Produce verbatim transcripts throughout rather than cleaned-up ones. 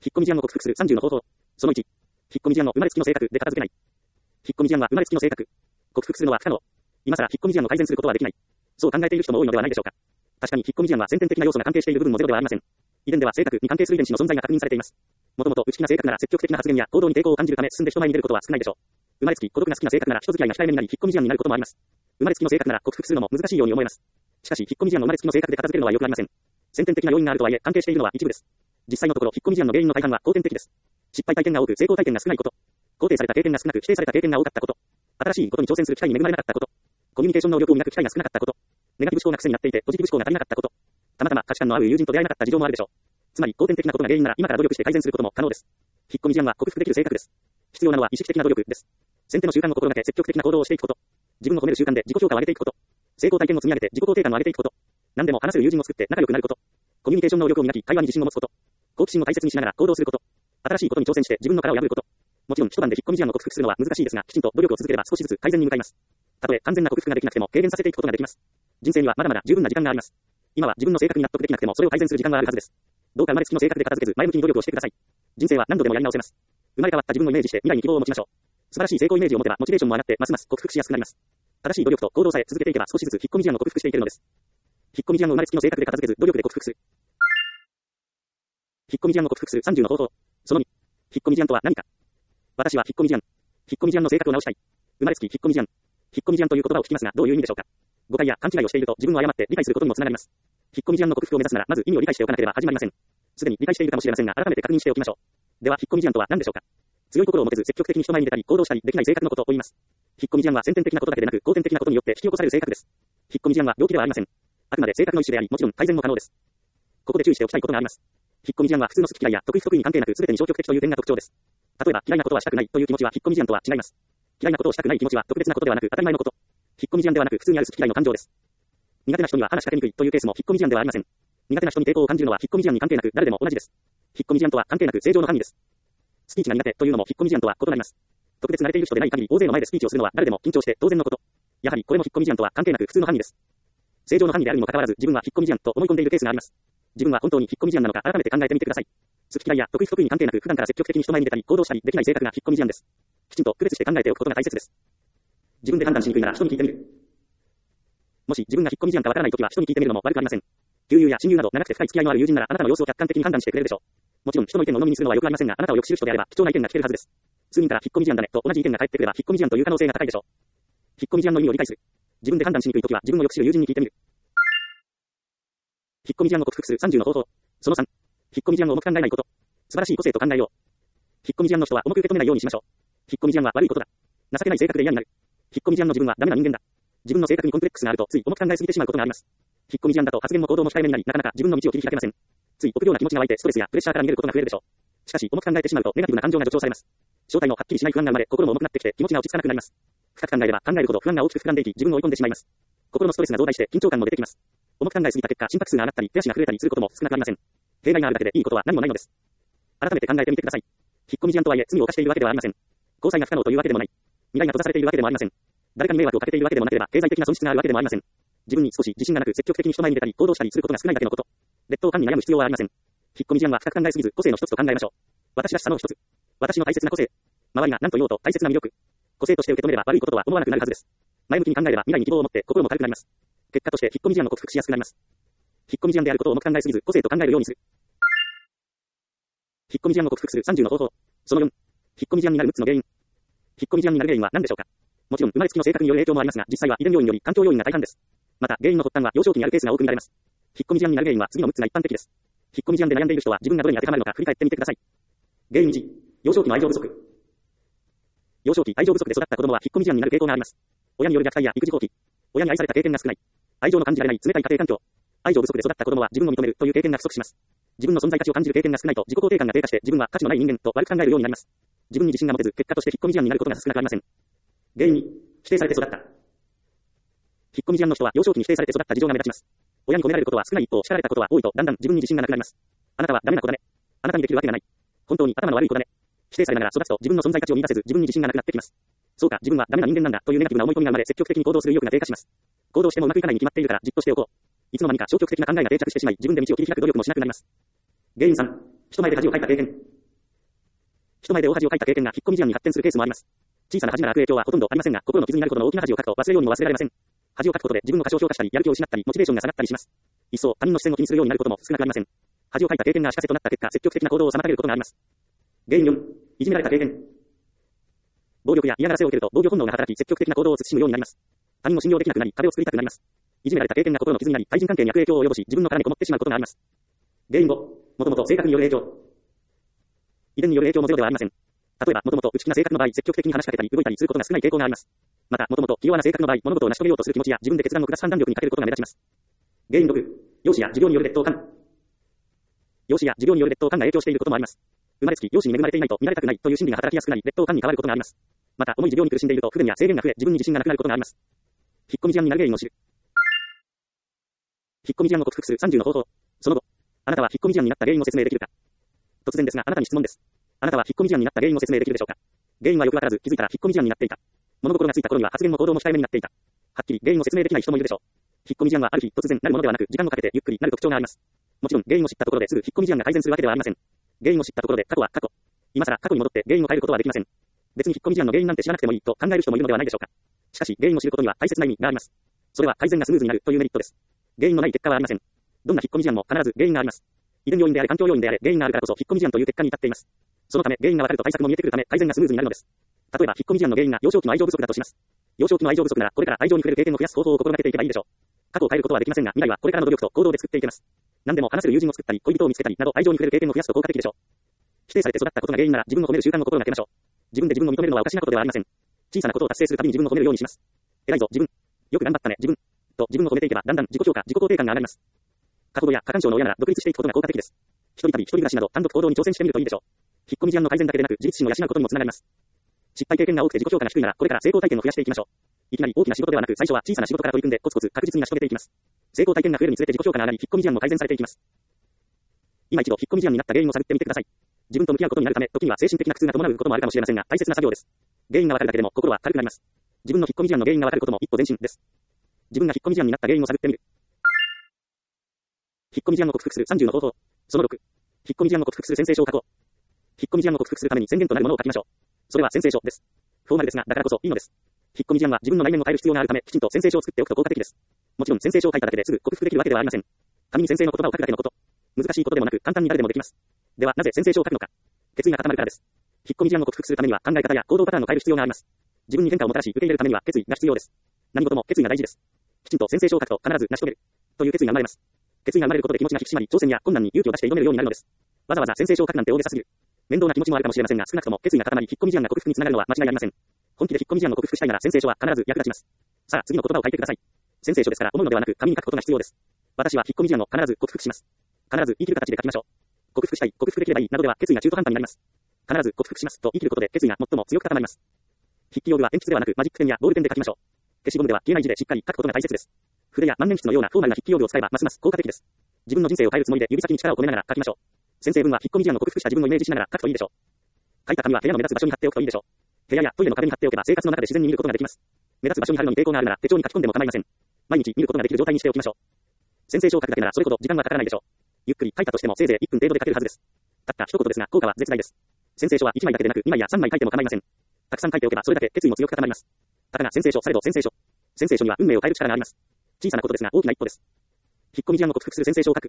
引っ込み思案を克服するさんじゅうの方法。そのいち。引っ込み思案の生まれつきの性格で片付けない。引っ込み思案は生まれつきの性格。克服するのは不可能。今更引っ込み思案を改善することはできない。そう考えている人も多いのではないでしょうか。確かに引っ込み思案は先天的な要素が関係している部分もゼロではありません。遺伝では性格に関係する遺伝子の存在が確認されています。もともと内気な性格なら積極的な発言や行動に抵抗を感じるため進んで人前に出ることは少ないでしょう。生まれつき孤独な好きな性格なら人付き合いが控えめになり引っ込み思案になることもあります。生まれつきの性格なら克服するのも難しいように思えます。しかし引っ込み思案の生まれつきの性格で片付けるのはよくありません。先天的な要因があるとはいえ関係しているのは一部です。実際のところ引っ込み思案の原因の大半は後天的です。失敗体験が多く成功体験が少ないこと。肯定された経験が少なく否定された経験が多かったこと。新しいことに挑戦する機会に恵まれなかったこと。コミュニケーション能力を磨く機会が少なかったこと。ネガティブ思考が癖になっていてポジティブ思考が足りなかったこと。たまたま価値観の合う友人と出会えなかった事情もあるでしょう。つまり後天的なことが原因なら今から努力して改善することも可能です。引っ込み思案は克服できる性格です。必要なのは意識的な努力です。先手の習慣を心がけ積極的な行動をしていくこと。自分を褒める習慣で自己評価を上げていくこと。成功体験を積み上げて自己肯定感を上げていくこと。何でも話せる友人を作って仲良くなること。コミュニケーション能力を磨き会話に自信を持つこと。好奇心を大切にしながら行動すること。新しいことに挑戦して自分の殻を破ること。もちろん一晩で引っ込み思案を克服するのは難しいですが、きちんと努力を続ければ少しずつ改善に向かいます。たとえ完全な克服ができなくても軽減させていくことができます。人生にはまだまだ十分な時間があります。今は自分の性格に納得できなくてもそれを改善する時間があるはずです。どうか生まれつきの性格で片付けず前向きに努力をしてください。人生は何度でもやり直せます。生まれ変わった自分をイメージして未来に希望を持ちましょう。素晴らしい成功イメージを持てばモチベーションも上がってますます克服しやすくなります。正しい努力と行動さえ続けていけば少しずつ引っ込み思案を克服していけるのです。引っ込み思案を生まれつきの性格で片付けず努力で克服する。引っ込み思案を克服するさんじゅうの方法。そのに。引っ込み思案とは何か。私は引っ込み思案。引っ込み思案の性格を直したい。生まれつき引っ込み思案。引っ込み思案という言葉を聞きますがどういう意味でしょうか。誤解や勘違いをしていると自分を誤って理解することにもつながります。引っ込み思案の克服を目指すならまず意味を理解しておかなければ始まりません。すでに理解しているかもしれませんが改めて確認しておきましょう。では引っ込み思案とは何でしょうか。強い心を持てず積極的に人前に出たり行動したりできない性格のことを言います。引っ込み思案は先天的なことだけでなく後天的なことによって引き起こされる性格です。引っ込み思案は病気ではありません。あくまで性格の一種でありもちろん改善も可能です。ここで注意しておきたいことがあります。引っ込み思案は普通の好き嫌いや得意不得意に関係なく全てに消極的という点が特徴です。例えば嫌いなことはしたくないという気持ちは引っ込み思案とは違います。嫌いなことをしたくない気持ちは特別なことではなく当たり前のこと。引っ込み思案ではなく普通にある好き嫌いの感情です。苦手な人には話しかけにくいというケースも引っ込み思案ではありません。苦手な人に抵抗を感じるのは引っ込み思案に関係なく誰でも同じです。引っ込み思案とは関係なく正常の範囲です。スピーチが苦手というのも引っ込み思案とは異なります。特別慣れている人でない限り大勢の前でスピーチをするのは誰でも緊張して当然のこと。やはりこれも引っ込み思案とは関係なく普通の範囲です。正常の範囲であるにもかかわらず自分は引っ込み思案と思い込んでいるケースがあります。自分は本当に引っ込み思案なのか改めて考えてみてください。好き嫌いや得意不得意に関係なく普段から積極的に人前に出たり行動したりできない性格が引っ込み思案です。きちんと区別して考えておくことが大切です。自分で判断しにくいなら人に聞いてみる。もし自分が引っ込み思案かわからないときは人に聞いてみるのも悪くありません。旧友や親友など長くて深い付き合いのある友人ならあなたの様子を客観的に判断してくれるでしょう。もちろん人の意見を鵜呑みにするのはよくありませんがあなたをよく知る人であれば貴重な意見が聞けるはずです。数人から引っ込み思案だねと同じ意見が返ってくれば引っ込み思案という可能性が高いでしょう。引っ込み思案の意味を理解する。自分で判断しにくいときは自分をよく知る友人に聞いてみる。引っ込み思案を克服するさんじゅうの方法。そのさん。引っ込み思案を重く考えないこと。素晴らしい個性と考えよう。引っ込み思案の人は重く受け止めないようにしましょう。引っ込み思案は悪いことだ。情けない性格で嫌になる。引っ込み思案の自分はダメな人間だ。自分の性格にコンプレックスがあるとつい重く考えすぎてしまうことがあります。引っ込み思案だと発言も行動も控えめになりなかなか自分の道を切り開けません。つい臆病な気持ちが湧いてストレスやプレッシャーから逃げることが増えるでしょう。しかし重く考えてしまうとネガティブな感情が助長されます。正体のはっきりしない不安が生まれ心も重くなってきて気持ちが落ち着かなくなります。深く考えれば考えるほど不安が大きく膨らんでいき自分を追い込んでしまいます。心のストレスが増大して緊張感も出てきます。重く考えすぎた結果心拍数が上がったり手足が震えたりすることも少なくありません。弊害があるだけでいいことは何もないのです。改めて考えてみてください。引っ込み思案とはいえ罪を犯しているわけではありません。交際が不可能というわけでもない。未来が閉ざされているわけでもありません。誰かに迷惑をかけているわけでもなければ経済的な損失があるわけでもありません。自分に少し自信がなく積極的に人前に出たり行動したりすることが少ないだけのこと。劣等感に悩む必要はありません。引っ込み思案は深く考えすぎず個性の一つと考えましょう。私らしさの一つ。私の大切な個性。周りが何と言おうと大切な魅力。個性として受け止めれば悪いこととは思わなくなるはずです。前向きに考えれば未来に希望を持って心も軽くなります。結果として引っ込み思案を克服しやすくなります。引っ込み思案であることを重く考えすぎず個性と考えるようにする。引っ込み思案を克服するさんじゅうの方法。そのよん。引っ込み思案になるむっつの原因。引っ込み思案になる原因は何でしょうか。もちろん生まれつきの性格による影響もありますが実際は遺伝要因より環境要因が大半です。また原因の発端は幼少期にあるケースが多く見られます。引っ込み思案になる原因は次のむっつが一般的です。引っ込み思案で悩んでいる人は自分がどれに当てはまるのか振り返ってみてください。原因いち。幼少期の愛情不足。幼少期愛情不足で育った子供は引っ込み思案になる傾向があります。親による虐待や育児放棄。親に愛された経験が少ない。愛情の感じられない冷たい家庭環境。愛情不足で育った子供は自分を認めるという経験が不足します。自分の存在価値を感じる経験が少ないと自己肯定感が低下して自分は価値のない人間と悪く考えるようになります。自分に自信が持てず結果として引っ込み思案になることが少なくありません。原因に否定されて育った。引っ込み思案の人は幼少期に否定されて育った事情が目立ちます。親に褒められることは少ない一方叱られたことは多いとだんだん自分に自信がなくなります。あなたはダメな子だね。あなたにできるわけがない。本当に頭の悪い子だね。否定されながら育つと自分の存在価値を見出せず自分に自信がなくなってきます。そうか自分はダメな人間なんだというネガティブな思い込みが生まれ積極的に行動する意欲が低下します。行動してもうまくいかないに決まっているからじっとしておこう。いつの間にか消極的な考えが定着してしまい自分で道を切り開く努力もしなくなります。原因さん。 人前で恥をかいた経験。人前で大恥をかいた経験が引っ込み思案に発展するケースもあります。小さな恥なら悪影響はほとんどありませんが、心の傷になるほどの大きな恥をかくと忘れようにも忘れられません。恥をかくことで自分の過小評価したり、やる気を失ったり、モチベーションが下がったりします。一層、他人の視線を気にするようになることも少なくありません。恥をかいた経験が足かせとなった結果、積極的な行動を妨げることがあります。原因よん、いじめられた経験。暴力や嫌がらせを受けると防御本能が働き、積極的な行動を慎むようになります。他人を信用できなくなり、壁を作りたくなります。いじめられた経験が心の傷になり、対人関係に悪影響を及ぼし、自分の殻にこもってしまうことがあります。原因ご、もともと性格による影響。遺伝による影響もゼロではありません。例えば、もともと内気な性格の場合、積極的に話しかけたり、動いたりすることが少ない傾向があります。また、もともと気弱な性格の場合、物事を成し遂げようとする気持ちや自分で決断を下す判断力に欠けることが目立ちます。原因ろく、容姿や持病による劣等感。容姿や持病による劣等感が影響していることもあります。生まれつき容姿に恵まれていないと見られたくないという心理が働きやすくなり、劣等感に変わることがあります。また、重い持病に苦しんでいると不便や制限が増え、自分に自信がなくなることがあります。引っ込み思案になる原因を知る。引っ込み思案を克服するさんじゅうの方法。その後、あなたは引っ込み思案になった原因を説明できるか。突然ですが、あなたに質問です。あなたは引っ込み思案になった原因を説明できるでしょうか。原因はよくわからず、気づいたら引っ込み思案になっていた。物心がついた頃には発言も行動も控えめになっていた。はっきり原因を説明できない人もいるでしょう。引っ込み思案はある日突然なるものではなく、時間をかけてゆっくりなる特徴があります。もちろん原因を知ったところですぐ引っ込み思案が改善するわけではありません。原因を知ったところで過去は過去。今更過去に戻って原因を変えることはできません。別に引っ込み思案の原因なんて知らなくてもいいと考える人もいるのではないでしょうか。しかし原因を知ることには大切な意味があります。それは改善がスムーズになるというメリットです。原因のない結果はありません。どんな引っ込み思案も必ず原因があります。遺伝要因であれ環境要因であれ原因があるからこそ引っ込み思案という結果に至っています。そのため原因がわかると対策も見えてくるため改善がスムーズになるのです。例えば引っ込み思案の原因が幼少期の愛情不足だとします。幼少期の愛情不足ならこれから愛情に触れる経験を増やす方法を心がけていけばいいでしょう。過去を変えることはできませんが未来はこれからの努力と行動で作っていけます。何でも話せる友人を作ったり恋人を見つけたりなど愛情に触れる経験を増やすと効果的でしょう。否定されて育ったことが原因なら自分を褒める習慣を心がけましょう。自分で自分を認めるのはおかしなことではありません。小さなことを達成するたびに自分を褒めるようにします。偉いぞ自分。よく頑張ったね自分。と自分を褒めていけばだんだん自己評価自己肯定感が上がります。過保護や過干渉の親なら独立していくことが効果的です。一人旅一人暮らしなど単独行動に挑戦してみるといいでしょう。引っ込み思案の改善だけでなく自立心を養うことにもつながります。失敗経験が多くて自己評価が低いならこれから成功体験を増やしていきましょう。いきなり大きな仕事ではなく最初は小さな仕事から取り組んでコツコツ確実に成し遂げていきます。成功体験が増えるにつれて自己評価が上がり引っ込み思案も改善されていきます。今一度引っ込み思案になった原因を探ってみてください。自分と向き合うことになるため時には精神的な苦痛が伴うこともあるかもしれませんが大切な作業です。原因がわかるだけでも心は軽くなります。自分の引っ込み思案の原因がわかることも一歩前進です。自分が引っ込み思案になった原因を探ってみる。引っ込み思案を克服するさんじゅうの方法。そのろく、引っ込み思案を克服する宣誓書を書こう。引っ込み思案を克服するために宣言となるものを書きましょう。それは宣誓書です。フォーマルですがだからこそいいのです。引っ込み思案は自分の内面を変える必要があるためきちんと宣誓書を作っておくと効果的です。もちろん宣誓書を書いただけですぐ克服できるわけではありません。紙に宣誓の言葉を書くだけのこと。難しいことでもなく簡単に誰でもできます。ではなぜ宣誓書を書くのか。決意が固まるからです。引っ込み思案を克服するためには考え方や行動パターンを変える必要があります。自分に変化をもたらし受け入れるためには決意が必要です。何事も決意が大事です。きちんと宣誓書を書くと必ず成し遂げるという決意が生まれます。決意が生まれることで気持ちが引き締まり挑戦や困難に勇気を出して挑めるようになるのです。わざわざ宣誓書を書くなんて大げさすぎる。面倒な気持ちもあるかもしれませんが少なくとも決意が固まり引っ込み思案が克服につながるのは間違いありません。本気で引っ込み思案を克服したいなら宣誓書は必ず役立ちます。さあ次の言葉を書いてください。宣誓書ですから思うのではなく紙に書くことが必要です。私は引っ込み思案を必ず克服します。必ず言い切る形で書きましょう。克服したい、克服できればいいなどでは決意が中途半端になります。必ず克服しますと言い切ることで決意が最も強く固まります。筆記用具は鉛筆ではなくマジックペンやボールペンで書きましょう。消しゴムでは消えない字でしっかり書くことが大切です。筆や万年筆のようなフォーマルな筆記用具を使えばますます効果的です。自分の人生を変えるつもりで指先に力を込めながら書きましょう。宣誓文は引っ込み思案を克服した自分をイメージしながら書くといいでしょう。書いた紙は部屋の目立つ場所に貼っておくといいでしょう。部屋やトイレの壁に貼っておけば生活の中で自然に見ることができます。目立つ場所に貼るのに抵抗があるなら手帳に書き込んでも構いません。毎日見ることができる状態にしておきましょう。宣誓書を書くだけならそれほど時間はかからないでしょう。ゆっくり書いたとしてもせいぜいいっぷん程度で書けるはずです。たった一言ですが効果は絶大です。宣誓書はいちまいだけでなくにまいやさんまい書いても構いません。たくさん書いておけばそれだけ決意も強く固まります。たかが宣誓書されど宣誓書。宣誓書には運命を変える力があります。小さなことですが大きな一歩です。引っ込み思案を克服する宣誓書を書く。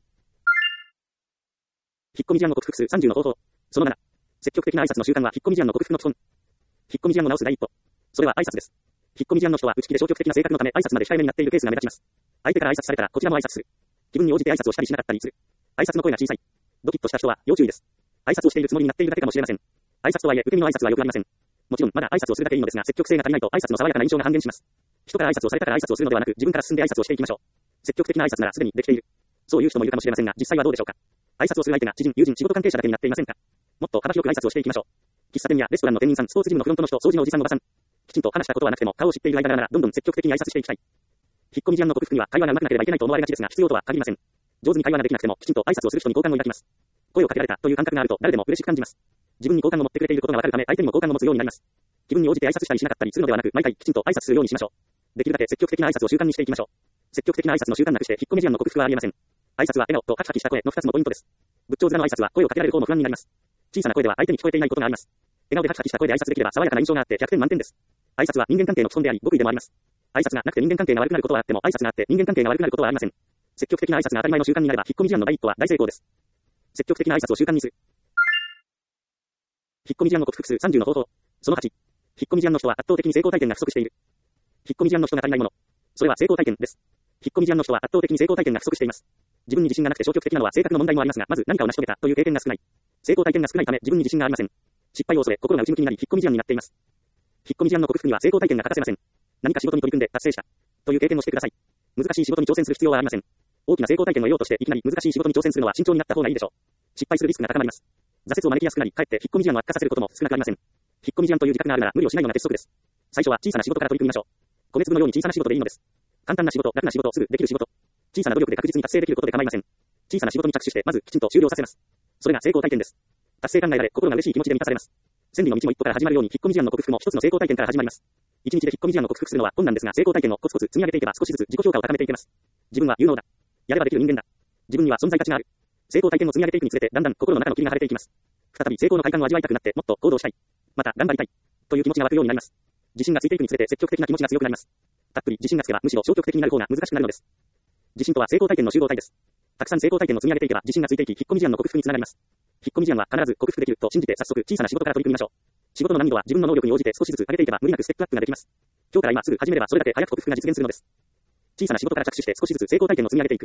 引っ込み思案を克服するさんじゅうの方法。そのなな、積極的な挨拶の習慣は引っ込み思案の克服の基本。引っ込み思案を直す第一歩。それは挨拶です。引っ込み思案の人は内気で消極的な性格のため挨拶まで控えめになっているケースが目立ちます。相手から挨拶されたらこちらも挨拶する。気分に応じて挨拶をしたりしなかったりする。挨拶の声が小さい。ドキッとした人は要注意です。挨拶をしているつもりになっているだけかもしれません。挨拶とはいえ受け身の挨拶はよくありません。もちろんまだ挨拶をするだけいいのですが積極性が足りないと挨拶の爽やかな印象が半減します。人から挨拶をされたから挨拶をするのではなく自分から進んで挨拶をしていきましょう。積極的な挨拶ならすでにできている。そういう人もいるかもしれませんが実際はどうでしょうか。挨拶をする相手が知人、友人、仕事関係者だけになっていませんか。もっと幅広く挨拶をしていきましょう。喫茶店やレストランの店員さん、スポーツジムのフロントの人、掃除のおじさんおばさん。きちんと話したことはなくても顔を知っている間ならどんどん積極的に挨拶していきたい。引っ込み思案の克服には会話が上手くなければいけないと思われがちですが必要とは限りません。上手に会話ができなくてもきちんと挨拶をする人に好感を抱きます。声をかけられたという感覚があると誰でも嬉しく感じます。自分に好感を持ってくれていることがわかるため相手にも好感を持つようになります。気分に応じて挨拶したりしなかったりするのではなく毎回きちんと挨拶するようにしましょう。できるだけ積極的な挨拶を習慣にしていきましょう。積極的な挨拶の習慣なくして引っ込み思案の克服はありえません。挨拶は笑顔とハキハキした声のふたつのポイントです。 仏頂面の挨拶は声をかけられる方も不安になります。小さな声では相手に聞こえていないことがあります。笑顔でハキハキした声で挨拶できれば爽やかな印象があってひゃくてん満点です。挨拶は人間関係の基本であり、極意でもあります。挨拶がなくて人間関係が悪くなることはあっても、挨拶があって人間関係が悪くなることはありません。積極的な挨拶が当たり前の習慣になれば、引っ込み思案の第一歩は大成功です。積極的な挨拶を習慣にする。引っ込み思案を克服するさんじゅうの方法。そのはち。引っ込み思案の人は圧倒的に成功体験が不足している。引っ込み思案の人が足りないもの。それは成功体験です。引っ込み思案の人は圧倒的に成功体験が不足しています。自分に自信がなくて消極的なのは性格の問題もありますが、まず何かを成し遂げたという経験が少ない。成功体験が少ないため自分に自信がありません。失敗を恐れ心が内向きになり引っ込み思案になっています。引っ込み思案の克服には成功体験が欠かせません。何か仕事に取り組んで達成したという経験をしてください。難しい仕事に挑戦する必要はありません。大きな成功体験を得ようとしていきなり難しい仕事に挑戦するのは慎重になった方がいいでしょう。失敗するリスクが高まります。挫折を招きやすくなり、かえって引っ込み思案を悪化させることも少なくありません。引っ込み思案という自覚があるなら無理をしないのが鉄則です。最初は小さな仕事から取り組みましょう。米粒のように小さな仕事でいいのです。簡単な仕事、楽な仕事、すぐできる仕事。小さな努力で確実に達成できることで構いません。小さな仕事に着手して、まずきちんと終了させます。それが成功体験です。達成感が得られ、心が嬉しい気持ちで満たされます。千里の道も一歩から始まるように、引っ込み思案の克服も一つの成功体験から始まります。一日で引っ込み思案を克服するのは困難ですが、成功体験をコツコツ積み上げていけば少しずつ自己評価を高めていけます。自分は有能だ。やればできる人間だ。自分には存在価値がある。成功体験を積み上げていくにつれて、だんだん心の中の霧が晴れていきます。再び成功の快感を味わいたくなって、もっと行動したい。また頑張りたい。という気持ちが湧くようになります。自信がついていくにつれて積極的な気持ちが強くなります。たっぷり自信がつけばむしろ消極的になる方が難しくなるのです。自信とは成功体験の集合体です。たくさん成功体験を積み上げていけば自信がついていき、引っ込み思案の克服につながります。引っ込み思案は必ず克服できると信じて早速小さな仕事から取り組みましょう。仕事の難易度は自分の能力に応じて少しずつ上げていけば無理なくステップアップができます。今日から今すぐ始めればそれだけ早く克服が実現するのです。小さな仕事から着手して少しずつ成功体験を積み上げていく。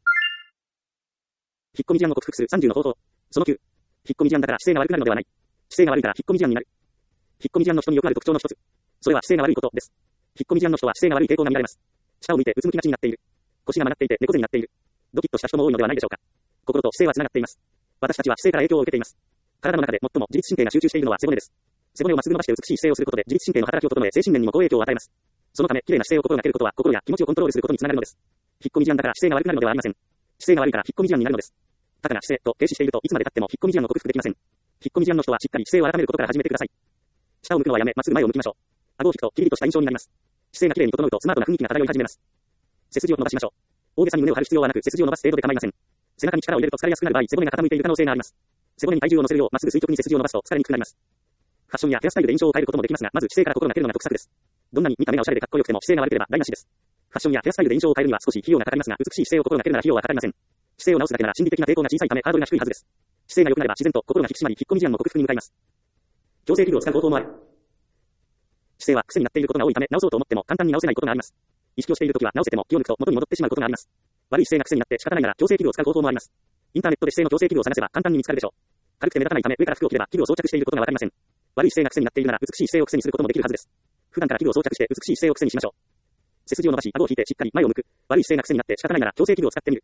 引っ込み思案を克服するさんじゅうの方法。そのきゅう。引っ込み思案だから姿勢が悪くなるのではない。姿勢が悪いから引っ込み思案になる。引っ込み思案の人によくある特徴の一つ。それは姿勢が悪いことです。引っ込み思案の人は姿勢が悪い傾向が見られます。下を向いてうつむきがちになっている。腰が曲がっていて猫背になっている。ドキッとした人も多いのではないでしょうか。心と姿勢はつながっています。私たちは姿勢から影響を受けています。体の中で最も自律神経が集中しているのは背骨です。背骨をまっすぐ伸ばして美しい姿勢をすることで自律神経の働きを整え精神面にも好影響を与えます。そのため綺麗な姿勢を心がけることは心や気持ちをコントロールすることにつながるのです。引っ込み思案だから姿勢が悪くなるのではありません。姿勢が悪いから引っ込み思案になるのです。高な姿勢と停止しているといつまで経っても引っ込み思案を克服できません。引っ込み思案の人はしっかり姿勢を改めることから始めてください。下を向くのはやめ、まっすぐ前を向きましょう。顎を引くとキリリとした印象になります。姿勢が綺麗に整うとスマートな雰囲気が漂い始めます。背筋を伸ばしましょう。大げさに胸を張る必要はなく背筋を伸ばす程度で構いません。背中に力を入れると疲れやすくなる場合、背骨が傾いている可能性があります。背骨に体重を乗せるようまっすぐ垂直に背筋を伸ばすと疲れにくくなります。ファッションやヘアスタイルで印象を変えることもできますが、まず姿勢から心がけるのが得策です。どんなに見た目がおしゃれでかっこよくても姿勢が悪ければ台無しです。ファッションやヘアスタイルで印象を変えるには少し費用がかかりますが、美しい姿勢を心がけるなら費用はかかりません。姿勢を直すだけなら心理的な抵抗が小さいためハードルが低いはずです。姿勢が良くなれば自然と心が引き締まり、引っ込み思案の克服に向かいます。矯正器具を使う方法もある。姿勢は癖になっていることが多いため、直そうと思っても簡単に直せないことがあります。意識をしているときは直せても気を抜くと元に戻ってしまうことがあります。悪い姿勢が癖になって仕方ないなら矯正器具を使う方法もあります。インターネットで姿勢の矯正器具を探せば簡単に見つかるでしょう。軽くて目立たないため上から服を着れば器具を装着していることがわかりません。悪い姿勢が癖になっているなら美しい姿勢を癖にすることもできるはずです。普段から器具を装着して美しい姿勢を癖にしましょう。背筋を伸ばし、顎を引いてしっかり前を向く。悪い姿勢が癖になって仕方ないなら矯正器具を使ってみる。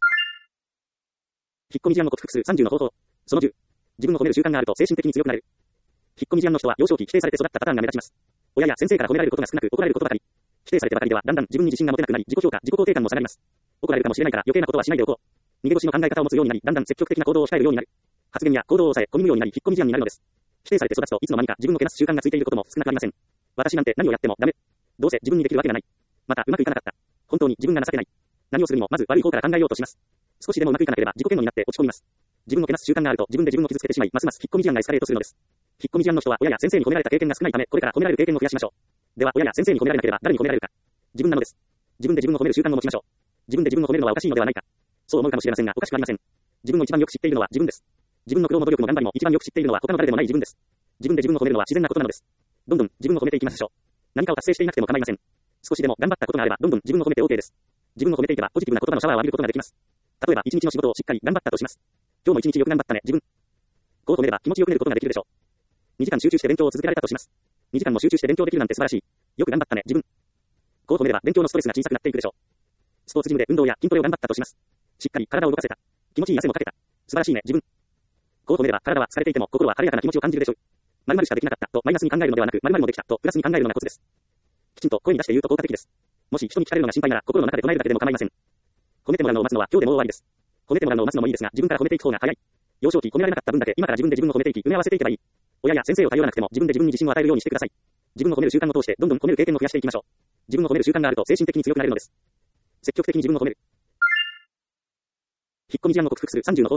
引っ込み思案を克服するさんじゅうの方法。そのじゅう。自分を褒める習慣があると精神的に強くなれる。引っ込み思案の人は幼少期否定されて育ったパターンが目立ちます。親や先生から褒められることが少なく怒られることばかり。否定されてばかりではだんだん自分に自信が持てなくなり、自己評価、自己肯定感も下がります。怒られるかもしれないから余計なことはしないでおこう。逃げ腰の考え方を持つようになり、だんだん積極的な行動を控えるようになる。発言や行動を抑え、込み無ようになり、引っ込み思案になるのです。否定されて育つといつの間にか自分をけなす習慣がついていることも少なくありません。私なんて何をやってもダメ。どうせ自分にできるわけがない。またうまくいかなかった。本当に自分が情けない。何をするにもまず悪い方から考えようとします。少しでもうまくいかなければ自己嫌悪になって落ち込みます。自分をけなす習慣があると自分で自分を傷つけてしまい、ますます引っ込み思案がエスカレートするのです。引っ込み思案の人は親や先生に褒められた経験が少ないため、これから褒められる経験を増やしましょう。では親や先生に褒められなければ誰に褒められるか。自分なのです。自分で自分を褒める習慣を持ちましょう。自分で自分を褒めるのはおかしいのではないか。そう思うかもしれませんが、おかしくありません。自分を一番よく知っているのは自分です。自分の苦労も努力も頑張りも一番よく知っているのは他の誰でもない自分です。自分で自分を褒めるのは自然なことなのです。どんどん自分を褒めていきましょう。何かを達成していなくても構いません。少しでも頑張ったことがあればどんどん自分を褒めて OK です。自分を褒めていけばポジティブな言葉のシャワーを浴びることができます。例えば一日の仕事をしっかり頑張ったとします。今日も一日よく頑張ったね、自分。こう褒めれば気持ちよく寝ることができるでしょう。にじかん集中して勉強を続けられたとします。にじかんも集中して勉強できるなんて素晴らしい。よく頑張ったね、自分。こう褒めれば勉強のストレスが小さくなっていくでしょう。スポーツジムで運動や筋トレを頑張ったとします。しっかり体を動かせた。気持ちいい汗もかけた。素晴らしいね、自分。こう褒めれば体は疲れていても心は晴れやかな気持ちを感じるでしょう。〇〇しかできなかったとマイナスに考えるのではなく、〇〇もできたとプラスに考えるのがコツです。きちんと声に出して言うと効果的です。もし人に聞かれるのが心配なら心の中で唱えるだけでも構いません。褒めてもらうのを待つのは今日でも終わりです。褒めてもらうのを待つのもいいですが、自分から褒めていく方が早い。幼少期褒められなかった分だけ今から自分で自分を褒めていき、埋め合わせていけばいい。親や先生を頼らなくても自分で自分に自信を与えるようにしてください。自分を褒める習慣を通してどんどん褒める経験を増やしていきましょう。自分を褒める習慣があると精神的に強くなれるのです。積極的に自分を褒める。引っ込み思案を克服するさんじゅうの方法。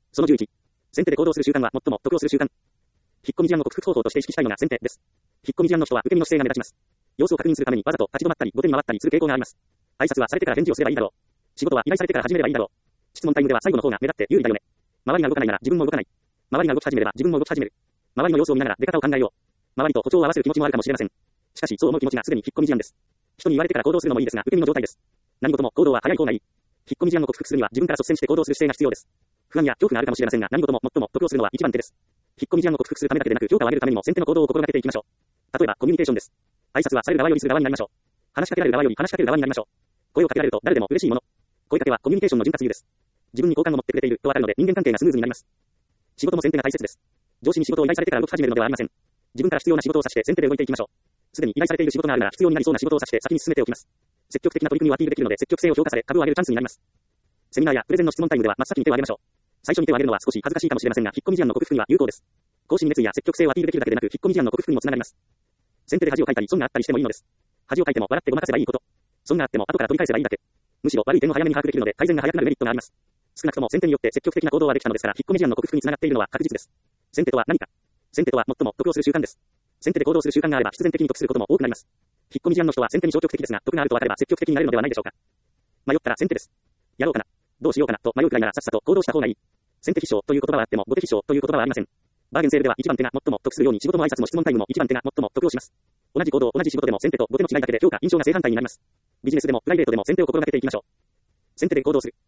そのじゅういち、先手で行動する習慣は最も得をする習慣。引っ込み思案を克服方法として意識したいのが先手です。引っ込み思案の人は受け身の姿勢が目立ちます。様子を確認するためにわざと立ち止まったり後手に回ったりする傾向があります。挨拶はされてから返事をすればいいだろう。仕事は依頼されてから始めればいいだろう。質問タイムでは最後の方が目立って有利だよね。周りが動かないなら自分も動かない。周りが動き始めれば自分も動き始める。周りの様子を見ながら出方を考えよう。周りと歩調を合わせる気持ちもあるかもしれません。しかしそう思う気持ちがすでに引っ込み思案です。人に言われてから行動するのもいいですが受け身の状態です。何事も行動は早い方がいい。引っ込み思案を克服するには自分から率先して行動する姿勢が必要です。不安や恐怖があるかもしれませんが何事も最も得をするのは一番手です。引っ込み思案を克服するためだけでなく評価を上げるためにも先手の行動を心がけていきましょう。例えばコミュニケーションです。挨拶はされる側よりする側になりましょう。話しかけられる側より話しかける側になりましょう。声をかけられると誰でも嬉しいもの。声かけはコミュニケーションの潤滑油です。自分に好感を持ってくれているとわかるので人間関係がスムーズになります。仕事も先手が大切です。上司に仕事を依頼されてから動き始めるのではありません。自分から必要な仕事を指して先手で動いていきましょう。すでに依頼されている仕事があるなら必要になりそうな仕事を指して先に進めておきます。積極的な取り組みをアピールできるので積極性を評価され株を上げるチャンスになります。セミナーやプレゼンの質問タイムでは真っ先に手を挙げましょう。最初に手を挙げるのは少し恥ずかしいかもしれませんが引っ込み思案の克服には有効です。講師に熱意や積極性をアピールできるだけでなく引っ込み思案の克服にもつながります。先手で恥をかいたり損があったりしてもいいのです。恥をかいても笑ってごまかせばいいこと。損があっても後から取り返せばいいだけ。むしろ悪い点を早めに把握できるので改善が早くなるメリットがあります。少なくとも先手によって積極的な行動はできたのですから引っ込み思案の克服につながっているのは確実です。先手とは何か。先手とは最も得をする習慣です。先手で行動する習慣があれば必然的に得することも多くなります。引っ込み思案の人は先手に消極的ですが得があると分かれば積極的になれるのではないでしょうか。迷ったら先手です。やろうかな、どうしようかなと迷うくらいならさっさと行動した方がいい。先手必勝という言葉はあっても後手必勝という言葉はありません。バーゲンセールではいちばん手が最も得するように仕事も挨拶も質問タイムもいちばん手が最も得をします。同じ行動同じ仕事でも先手と後手の違いだけで評価印象が正反対になります。ビジネスでもプライベートでも先手を心がけていきましょう。先手で行動する。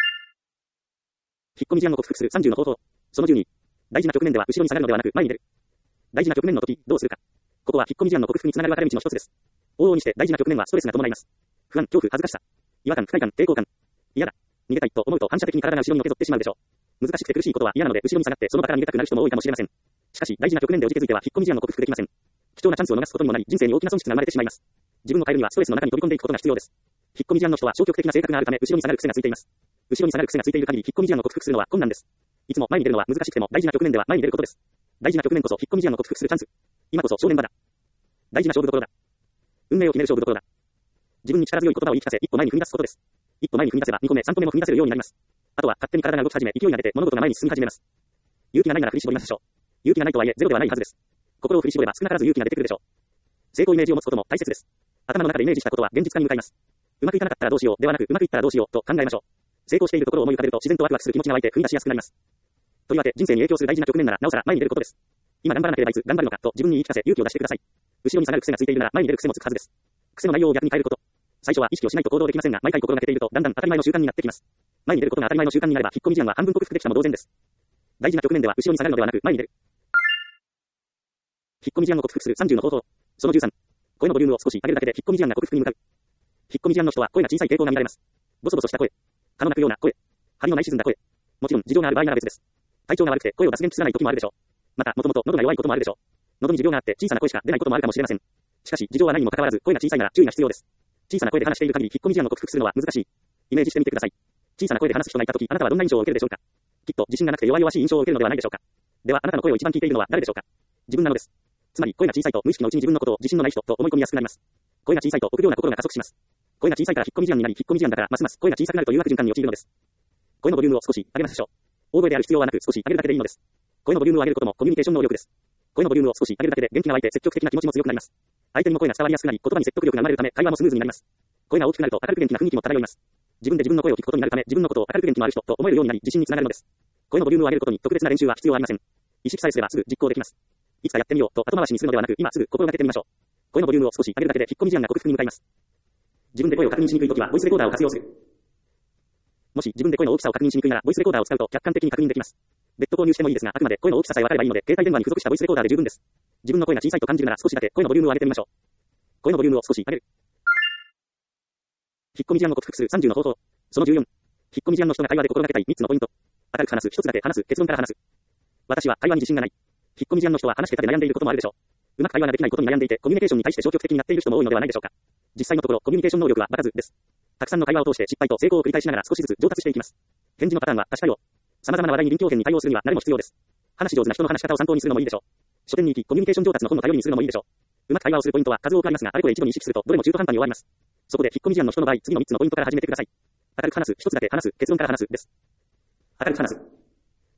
引っ込み思案を克服するさんじゅうの方法。そのじゅうに、大事な局面では後ろに下がるのではなく前に出る。大事な局面の時どうするか。ここは引っ込み思案の克服につながる分かれ道の一つです。往々にして大事な局面はストレスが伴います。不安、恐怖、恥ずかしさ、違和感、不快感、抵抗感、嫌だ、逃げたいと思うと反射的に体が後ろにのけぞってしまうでしょう。難しくて苦しいことは嫌なので後ろに下がってその場から逃げたくなる人も多いかもしれません。しかし大事な局面でおじけづいては引っ込み思案を克服できません。貴重なチャンスを逃すことにもなり人生に大きな損失が生まれてしまいます。自分を変えるにはストレスの中に飛び込んでいくことが必要です。引っ込み思案の人は消極的な性格があるため後ろに下がる癖がついています。後ろに下がる癖がついている限り引っ込み思案を克服するのは困難です。いつも前に出るのは難しくても大事な局面では前に出ることです。大事な局面こそ引っ込み思案を克服するチャンス。今こそ正念場だ。大事な勝負どころだ。運命を決める勝負どころだ。自分に力強い言葉を言い聞かせ一歩前に踏み出すことです。一歩前に踏み出せばにこめさんこめも踏み出せるようになります。あとは勝手に体が動き始め勢いが出て物事が前に進み始めます。勇気がないなら振り絞りましょう。勇気がないとはいえゼロではないはずです。心を振り絞れば少なからず勇気が出てくるでしょう。成功イメージを持つことも大切です。頭の中でイメージしたことは現実化に向かいます。うまくいかなかったらどうしようではなくうまくいったらどうしようと考えましょう。成功しているところを思い浮かべると自然とワクワクする気持ちが湧いて踏み出しやすくなります。とりわけ人生に影響する大事な局面ならなおさら前に出ることです。今頑張らなければいつ頑張るのかと自分に言い聞かせ勇気を出してください。後ろに下がる癖がついているなら前に出る癖もつくはずです。癖の内容を逆に変えること。最初は意識をしないと行動できませんが毎回心がけているとだんだん当たり前の習慣になってきます。前に出ることが当たり前の習慣になれば引っ込み思案は半分克服できたも同然です。大事な局面では後ろに下がるのではなく前に出る。引っ込み思案を克服するさんじゅうの方法。そのじゅうさん、声のボリュームを少し上げるだけで引っ込み思案が克服に向かう。引っ込み思案の人は声が小さい傾向が見られます。ボソボソした声、蚊の鳴くような声、張りのない沈んだ声。もちろん事情がある場合なら別です。体調が悪くて声を出す元気すらない時もあるでしょう。またもともと喉が弱いこともあるでしょう。喉に持病があって小さな声しか出ないこともあるかもしれません。しかし事情はないにもかかわらず声が小さいなら注意が必要です。小さな声で話している限り引っ込み思案を克服するのは難しい。イメージしてみてください。小さな声で話す人がいた時あなたはどんな印象を受けるでしょうか。きっと自信がなくて弱々しい印象を受けるのではないでしょうか。ではあなたの声を一番聞いているのは誰でしょうか。自分なのです。つまり声が小さいと無意識のうちに自分のことを自信のない人と思い込みやすくなります。声が小さいと臆病な心が加速します。声が小さいから引っ込み思案になり引っ込み思案だからますます声が小さくなるという悪循環に陥るのです。声のボリュームを少し上げましょう。大声である必要はなく少し上げるだけでいいのです。声のボリュームを上げることもコミュニケーション能力です。声のボリュームを少し上げるだけで元気が湧いて積極的な気持ちも強くなります。相手にも声が伝わりやすくなり言葉に説得力が生まれるため会話もスムーズになります。声が大きくなると明るく元気な雰囲気も漂います。自分で自分の声を聞くことになるため自分のことを明るく元気のある人と思えるようになり自信につながるのです。声のボリュームを上げることに特別な練習は必要ありません。意識さえすればすぐ実行できます。いつかやってみようと後回しにするのではなく今すぐ心がけてみましょう。声のボリュームを少し上げるだけで引っ込み思案が克服に向かいます。自分で声を確認しにくいときはボイスレコーダーを活用する。もし自分で声の大きさを確認しにくいならボイスレコーダーを使うと客観的に確認できます。別途購入してもいいですがあくまで声の大きささえ分かればいいので携帯電話に付属したボイスレコーダーで十分です。自分の声が小さいと感じるなら少しだけ声のボリュームを上げてみましょう。声のボリュームを少し上げる。引っ込み思案を克服するさんじゅうの方法。そのじゅうよん、引っ込み思案の人が会話で心がけたいみっつのポイント。明るく話す、一つだけ話す、結論から話す。私は会話に自信がない。引っ込み思案の人は話し下手で悩んでいることもあるでしょう。うまく会話ができないことに悩んでいてコミュニケーションに対して消極的になっている人も多いのではないでしょうか。実際のところコミュニケーション能力は場数です。たくさんの会話を通して失敗と成功を繰り返しながら少しずつ上達していきます。返事のパターンは多種多様。様々な話題に臨機応変に対応するには慣れも必要です。話し上手な人の話し方を参考にするのもいいでしょう。書店に行きコミュニケーション上達の本を頼りにするのもいいでしょう。うまく会話をするポイントは数多くありますがあれこれ一度に意識するとどれも中途半端に終わります。そこで引っ込み思案の人の場合次のみっつのポイントから始めてください。明るく話す、一つだけ話す、結論から話すです。明るく話す。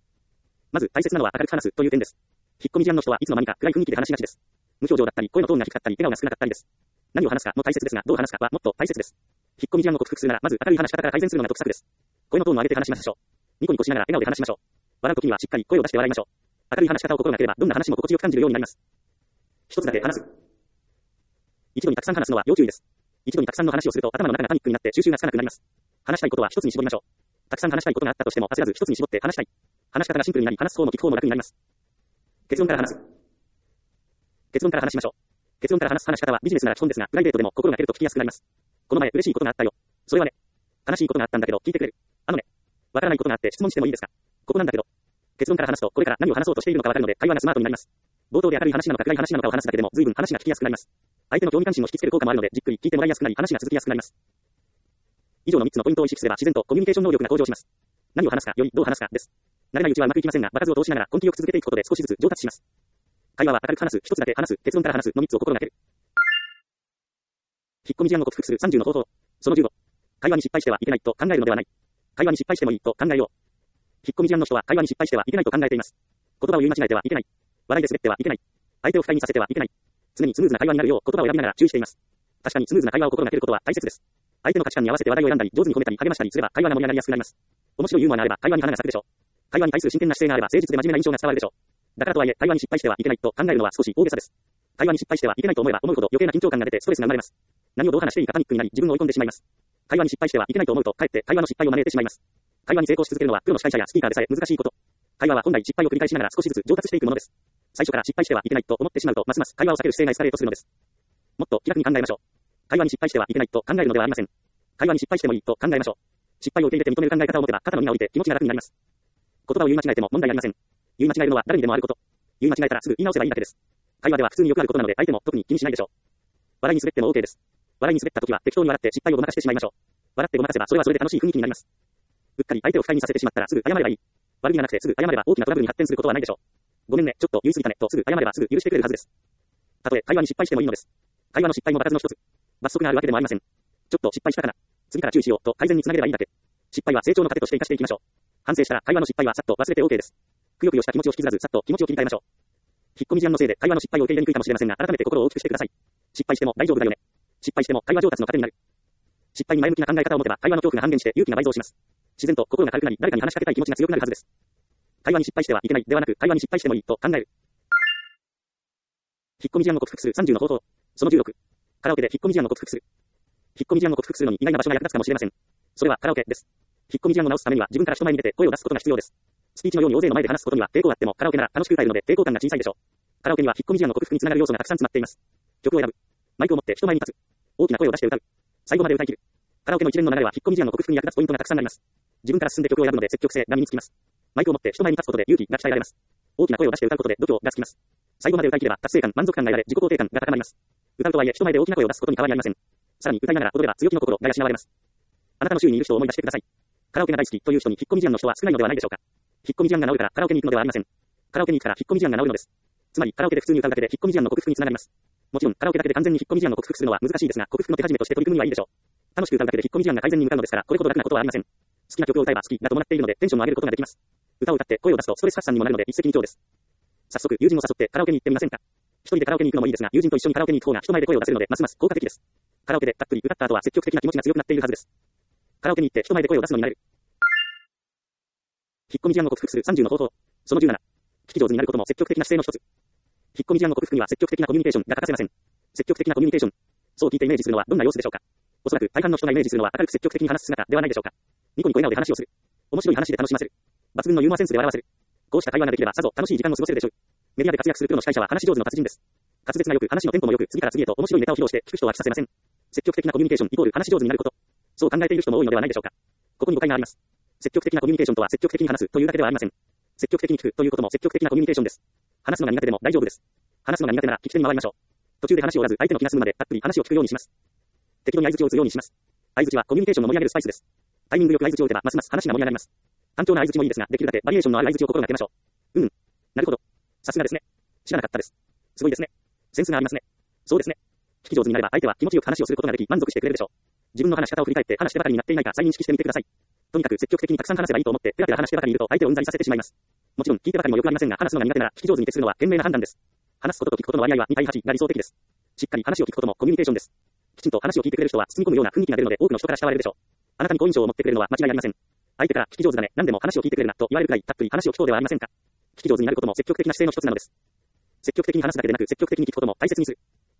まず大切なのは明るく話すという点です。引っ込み思案の人はいつの間にか暗い雰囲気で話しがちです。無表情だったり、声のトーンが低かったり、笑顔が少なかったりです。何を話すかも大切ですが、どう話すかはもっと大切です。引っ込み思案を克服するなら、まず明るい話し方から改善するのが得策です。声のトーンを上げて話しましょう。ニコニコしながら笑顔で話しましょう。笑うときにはしっかり声を出して笑いましょう。明るい話し方を心がければ、どんな話も心地よく感じるようになります。一つだけ話す。一度にたくさん話すのは要注意です。一度にたくさんの話をすると頭の中がパニックになって収集がつかなくなります。話したいことは一つに絞りましょう。たくさん話したいことがあったとしても焦らず一つに絞って話したい。話し方がシンプルになり、話す方も聞く方も楽になります。結論から話す。結論から話しましょう。結論から話す話し方はビジネスなら基本ですが、プライベートでも心がけると聞きやすくなります。この前嬉しいことがあったよ。それはね。悲しいことがあったんだけど聞いてくれる。あのね。わからないことがあって質問してもいいですか。ここなんだけど。結論から話すと、これから何を話そうとしているのかわかるので、会話がスマートになります。冒頭で明るい話なのか暗い話なのかを話すだけでも随分話が聞きやすくなります。相手の興味関心を引きつける効果もあるので、じっくり聞いてもらいやすくなり、話が続きやすくなります。以上のみっつのポイントを意識すれば、自然とコミュニケーション能力が向上します。何を話すか、よりどう話すかです。慣れないうちはうまくいきませんが、場数を通しながら根気よく続けていくことで少しずつ上達します。会話は明るく話す、一つだけ話す、結論から話すのみっつを心がける。引っ込み思案を克服するさんじゅうの方法。そのじゅうご。会話に失敗してはいけないと考えるのではない。会話に失敗してもいいと考えよう。引っ込み思案の人は会話に失敗してはいけないと考えています。言葉を言い間違えてはいけない。笑いで滑ってはいけない。相手を不快にさせてはいけない。常にスムーズな会話になるよう言葉を選びながら注意しています。確かにスムーズな会話を心がけることは大切です。相手の価値観に合わせて話題を選んだり、上手に褒めたり励ましたりすれば会話が盛り上がりやすくなります。面白いユーモアがあれば会話に花が咲くでしょう。会話に対する真剣な姿勢があれば誠実で真面目な印象が伝わるでしょう。だからとはいえ、会話に失敗してはいけないと考えるのは少し大げさです。会話に失敗してはいけないと思えば思うほど余計な緊張感が出てストレスが生まれます。何をどう話していいかパニックになり自分を追い込んでしまいます。会話に失敗してはいけないと思うと、かえって会話の失敗を招いてしまいます。会話に成功し続けるのはプロの司会者やスピーカーでさえ難しいこと。会話は本来失敗を繰り返しながら少しずつ上達していくものです。最初から失敗してはいけないと思ってしまうと、ますます会話を避ける姿勢がエスカレートするのです。もっと気楽に考えましょう。会話に失敗してはいけないと考えるのではありません。会話に失敗してもいいと考えましょう。失敗を受け入れて認める考え方を持てば肩の荷が下りて気持ちが楽になります。言葉を言い間違えても問題ありません。言い間違えるのは誰にでもあること。言い間違えたらすぐ言い直せばいいだけです。会話では普通によくあることなので相手も特に気にしないでしょう。笑いに滑っても OK です。笑いに滑った時は適当に笑って失敗をごまかしてしまいましょう。笑ってごまかせばそれはそれで楽しい雰囲気になります。うっかり相手を不快にさせてしまったらすぐ謝ればいい。悪気がなくてすぐ謝れば大きなトラブルに発展することはないでしょう。ごめんね、ちょっと言い過ぎたねとすぐ謝ればすぐ許してくれるはずです。たとえ会話に失敗してもいいのです。会話の失敗も場数の一つ。罰則があるわけでもありません。ちょっと失敗したかな。次から注意しようと改善につなげればいいだけ。失敗は成長の糧として生かしていきましょう。反省したら会話の失敗はさっと忘れて OK です。くよくよした気持ちを引きずらずさっと気持ちを切り替えましょう。引っ込み思案のせいで会話の失敗を受け入れにくいかもしれませんが、改めて心を大きくしてください。失敗しても大丈夫だよね。失敗しても会話上達の糧になる。失敗に前向きな考え方を持てば会話の恐怖が半減して勇気が倍増します。自然と心が軽くなり誰かに話しかけたい気持ちが強くなるはずです。会話に失敗してはいけないではなく会話に失敗してもいいと考える。引っ込み思案を克服するさんじゅうの方法。そのじゅうろく。カラオケで引っ込み思案を克服する。引っ込み思案を克服するのに意外な場所が役立つかもしれません。それはカラオケです。引っ込み思案を直すためには自分から人前に出て声を出すことが必要です。スピーチのように大勢の前で話すことには抵抗あってもカラオケなら楽しく歌えるので抵抗感が小さいでしょう。カラオケには引っ込み思案の克服につながる要素がたくさん詰まっています。曲を選ぶ。マイクを持って人前に立つ。大きな声を出して歌う。最後まで歌い切る。カラオケの一連の流れは引っ込み思案の克服に役立つポイントがたくさんあります。自分から進んで曲を選ぶので積極性が身につきます。マイクを持って人前に立つことで勇気が鍛えられます。大きな声を出して歌うことで度胸がつきます。最後まで歌い切れば達成感、満足感が得られ自己肯定感が高まります。歌うとはいえ人前で大きな声を出すことに変わりありません。さらに歌いながら踊れば強気の心が養われます。あなたの周囲にいる人を思い出してください。カラオケが大好きという人に引っ込み思案の人は少ないのではないでしょうか。引っ込み思案が治るからカラオケに行くのではありません。カラオケに行くから引っ込み思案が治るのです。つまりカラオケで普通に歌うだけで引っ込み思案の克服につながります。もちろんカラオケだけで完全に引っ込み思案を克服するのは難しいですが、克服の手始めとして取り組むにはいいでしょう。楽しく歌うだけで引っ込み思案が改善に向かうのですから、これほど楽なことはありません。好きな曲を歌えば好きだともらっているのでテンションを上げることができます。歌を歌って声を出すとストレス発散にもなるので一石二鳥です。早速友人を誘ってカラオケに行ってみませんか。一人でカラオケに行くのもいいですが、友人と一緒にカラオケに行く方が人前で声を出せるのでますます効果的です。カラオケでたっぷり歌った後は積極的な気持ちが強くなっているはずです。カラオケに行って人前で声を出すのになれる。引っ込み思案を克服するさんじゅうの方法。そのじゅうなな。聞き上手になることも積極的な姿勢の一つ。引っ込み思案の克服には積極的なコミュニケーションが欠かせません。積極的なコミュニケーション。そう聞いてイメージするのはどんな様子でしょうか。おそらく大半の人がイメージするのは明るく積極的に話す姿ではないでしょうか。ニコニコ笑顔で話をする。面白い話で楽しませる。抜群のユーモアセンスで笑わせる。こうした会話ができればさぞ楽しい時間を過ごせるでしょう。メディアで活躍するプロの司会者は話し上手の達人です。滑舌がよく話のテンポもよく次から次へと面白いネタを披露して聞く人は飽きさせません。積極的なコミュニケーションイコール話し上手になること。そう考えている人も多いのではないでしょうか。ここに誤解があります。積極的なコミュニケーションとは積極的に話すというだけではありません。積極的に聞くということも積極的なコミュニケーションです。話すのが苦手でも大丈夫です。話すのが苦手なら聞き手に回りましょう。途中で話を折らず相手の気が済むまでたっぷり話を聞くようにします。適当に相槌を打つようにします。相槌はコミュニケーションの盛り上げるスパイスです。タイミングよく相槌を打てばますます話が盛り上がります。単調な相槌もいいですが、できるだけバリエーションのある相槌を心がけましょう。うん。なるほど。さすがですね。知らなかったです。すごいですね。センスがありますね。そうですね。聞き上手になれば相手は気持ちよく話をすることができ満足してくれるでしょう。自分の話し方を振り返って話してばかりになっていないか再認識してみてください。とにかく積極的にたくさん話せばいいと思ってペラペラ話してばかりいると相手をうんざりさせてしまいます。 もちろん、聞いてばかりもよくありませんが、話すのが苦手なら、聞き上手に徹するのは賢明な判断です。話すことと聞くことの割合はにたいはちが理想的です。しっかり話を聞くこともコミュニケーションです。きちんと話を聞いてくれる人は包み込むような雰囲気が出るので、多くの人から慕われるでしょう。あなたに好印象を持ってくれるのは間違いありません。相手から聞き上手だね、何でも話を聞いてくれるなと言われるくらい、たっぷり話を聞こうではありませんか。聞き上手になることも積極的な姿勢の一つなのです。積極的に話すだけでなく、積極的に聞くことも大切にする。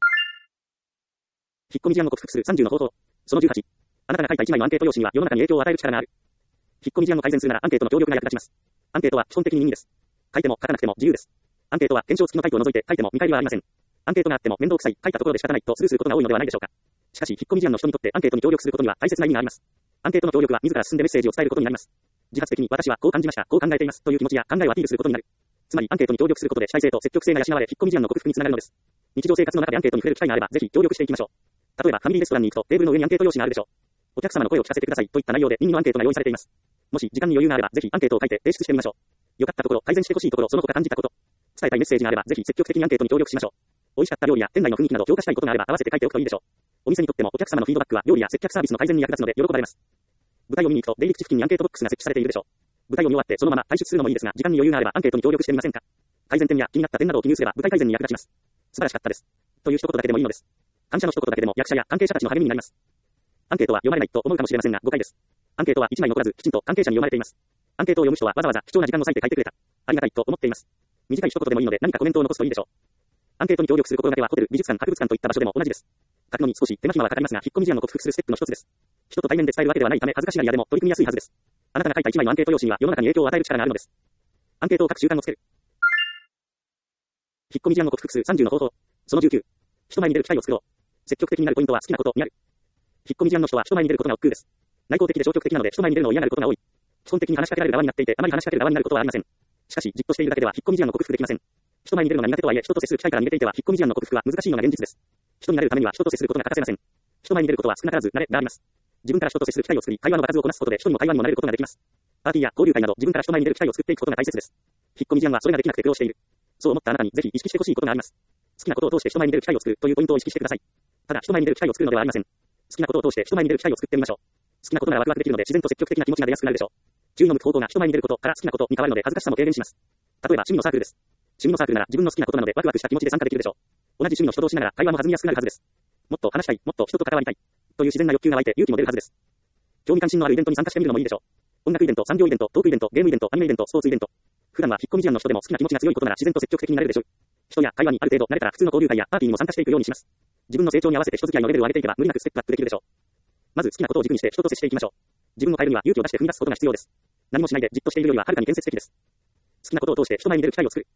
引っ込み思案を克服するさんじゅうの方法。そのじゅうはち。あなたが書いたいちまいのアンケート用紙には世の中に影響を与える力がある。引っ込み思案を改善するならアンケートの協力が役立ちます。アンケートは基本的に任意です。書いても書かなくても自由です。アンケートは検証付きのタイプを除いて書いても見返りはありません。アンケートがあっても面倒くさい、書いたところで仕方ないとスルーすることが多いのではないでしょうか。しかし、引っ込み思案の人にとってアンケートに協力することには大切な意味があります。アンケートの協力は自ら進んでメッセージを伝えることになります。自発的に私はこう感じました、こう考えていますという気持ちや考えをアピールすることになる。つまりアンケートに協力することで主体性と積極性が養われ、引っ込み思案の克服につながるのです。日常生活の中でアンケートに触れる機会があれば、ぜひ協力していきましょう。例えば、ファミリーレストランに行くと、テーブルの上にアンケート用紙があるでしょう。お客様の声を聞かせてくださいといった内容で任意のアンケートが用意されています。もし時間に余裕があれば、ぜひアンケートを書いて提出してみましょう。良かったところ、改善してほしいところ、その他感じたこと、伝えたいメッセージがあれば、ぜひ積極的にアンケートに協力しましょう。美味しかった料理や店内の雰囲気など評価したいことがあれば、合わせて書いておくといいでしょう。お店にとってもお客様のフィードバックは料理や接客サービスの改善に役立つので喜ばれます。舞台を見に行くと、出入り口付近にアンケートボックスが設置されているでしょう。舞台を見終わってそのまま退出するのもいいですが、時間に余裕があればアンケートに協力してみませんか。改善点や気になった点などを記入すれば舞台改善に役立ちます。素晴らしかったです。という一言だけでもいいのです。感謝の一言だけでも役者や関係者たちの励みになります。アンケートは読まれないと思うかもしれませんが誤解です。アンケートはいちまい残らずきちんと関係者に読まれています。アンケートを読む人はわざわざ貴重な時間を割いて書いてくれた。ありがたいと思っています。短い一言でもいいので何かコメントを残すといいでしょう。アンケートに協力することだけはホテル、美術館、博物館といった場所でも同じです。書くのに少し手間暇はかかりますが、引っ込み思案を克服するステップの一つです。人と対面で伝えるわけではないため恥ずかしがり屋でも取り組みやすいはずです。あなたが書いたいちまいのアンケート用紙には世の中に影響を与える力があるのです。アンケートを書く習慣をつける。引っ込み思案を克服するさんじゅうの方法。そのじゅうきゅう。人前に出る機会を作ろう。積極的になるポイントは好きなことにある。引っ込み思案の人は人前に出ることが億劫です。内向的で消極的なので人前に出るのを嫌がることが多い。基本的に話しかけられる側になっていて、あまり話しかける側になることはありません。しかし、じっとしているだけでは引っ込み思案を克服できません。人前に出るのが苦手とはいえ、人と接する機会から逃げていては引っ込み思案の克服は難しいのが現実です。人になれるためには人と接することが欠かせません。人前に出ることは少なからず慣れがあります。自分から人と接する機会を作り、会話の場数をこなすことで人にも会話にもなれることができます。パーティーや交流会など自分から人前に出る機会を作っていくことが大切です。引っ込み思案はそれができなくて苦労している。そう思ったあなたにぜひ意識してほしいことがあります。好きなことを通して人前に出る機会を作るというポイントを意識してください。ただ人前に出る機会を作るのではありません。好きなことを通して人前に出る機会を作ってみましょう。好きなことならワクワクできるので自然と積極的な気持ちが出やすくなるでしょう。注意の向く方向が人前に出ることから好きなことに変わるので恥ずかしさも軽減します。例えば趣味のサークルです。趣味のサークルなら自分の好きなことなのでワクワクした気持ちで参加できるでしょう。同じ趣味の人同士ながら会話も弾みやすくなるはずです。もっと話したい、もっと人と関わりたいという自然な欲求が湧いて勇気も出るはずです。興味関心のあるイベントに参加してみるのもいいでしょう。音楽イベント、産業イベント、トークイベント、ゲームイベント、アニメイベント、スポーツイベント。普段は引っ込み思案の人でも好きな気持ちが強いことなら自然と積極的になれるでしょう。人や会話にある程度慣れたら普通の交流会やパーティーにも参加していくようにします。自分の成長に合わせて人付き合いのレベルを上げていけば無理なくステップアップできるでしょう。まず好きなことを軸にして人と接していきましょう。自分を変えるには勇気を出して踏み出すことが必要です。何もしないでじっとしているよりははるかに建設的です。好きなことを通して人前に出る機会を作る。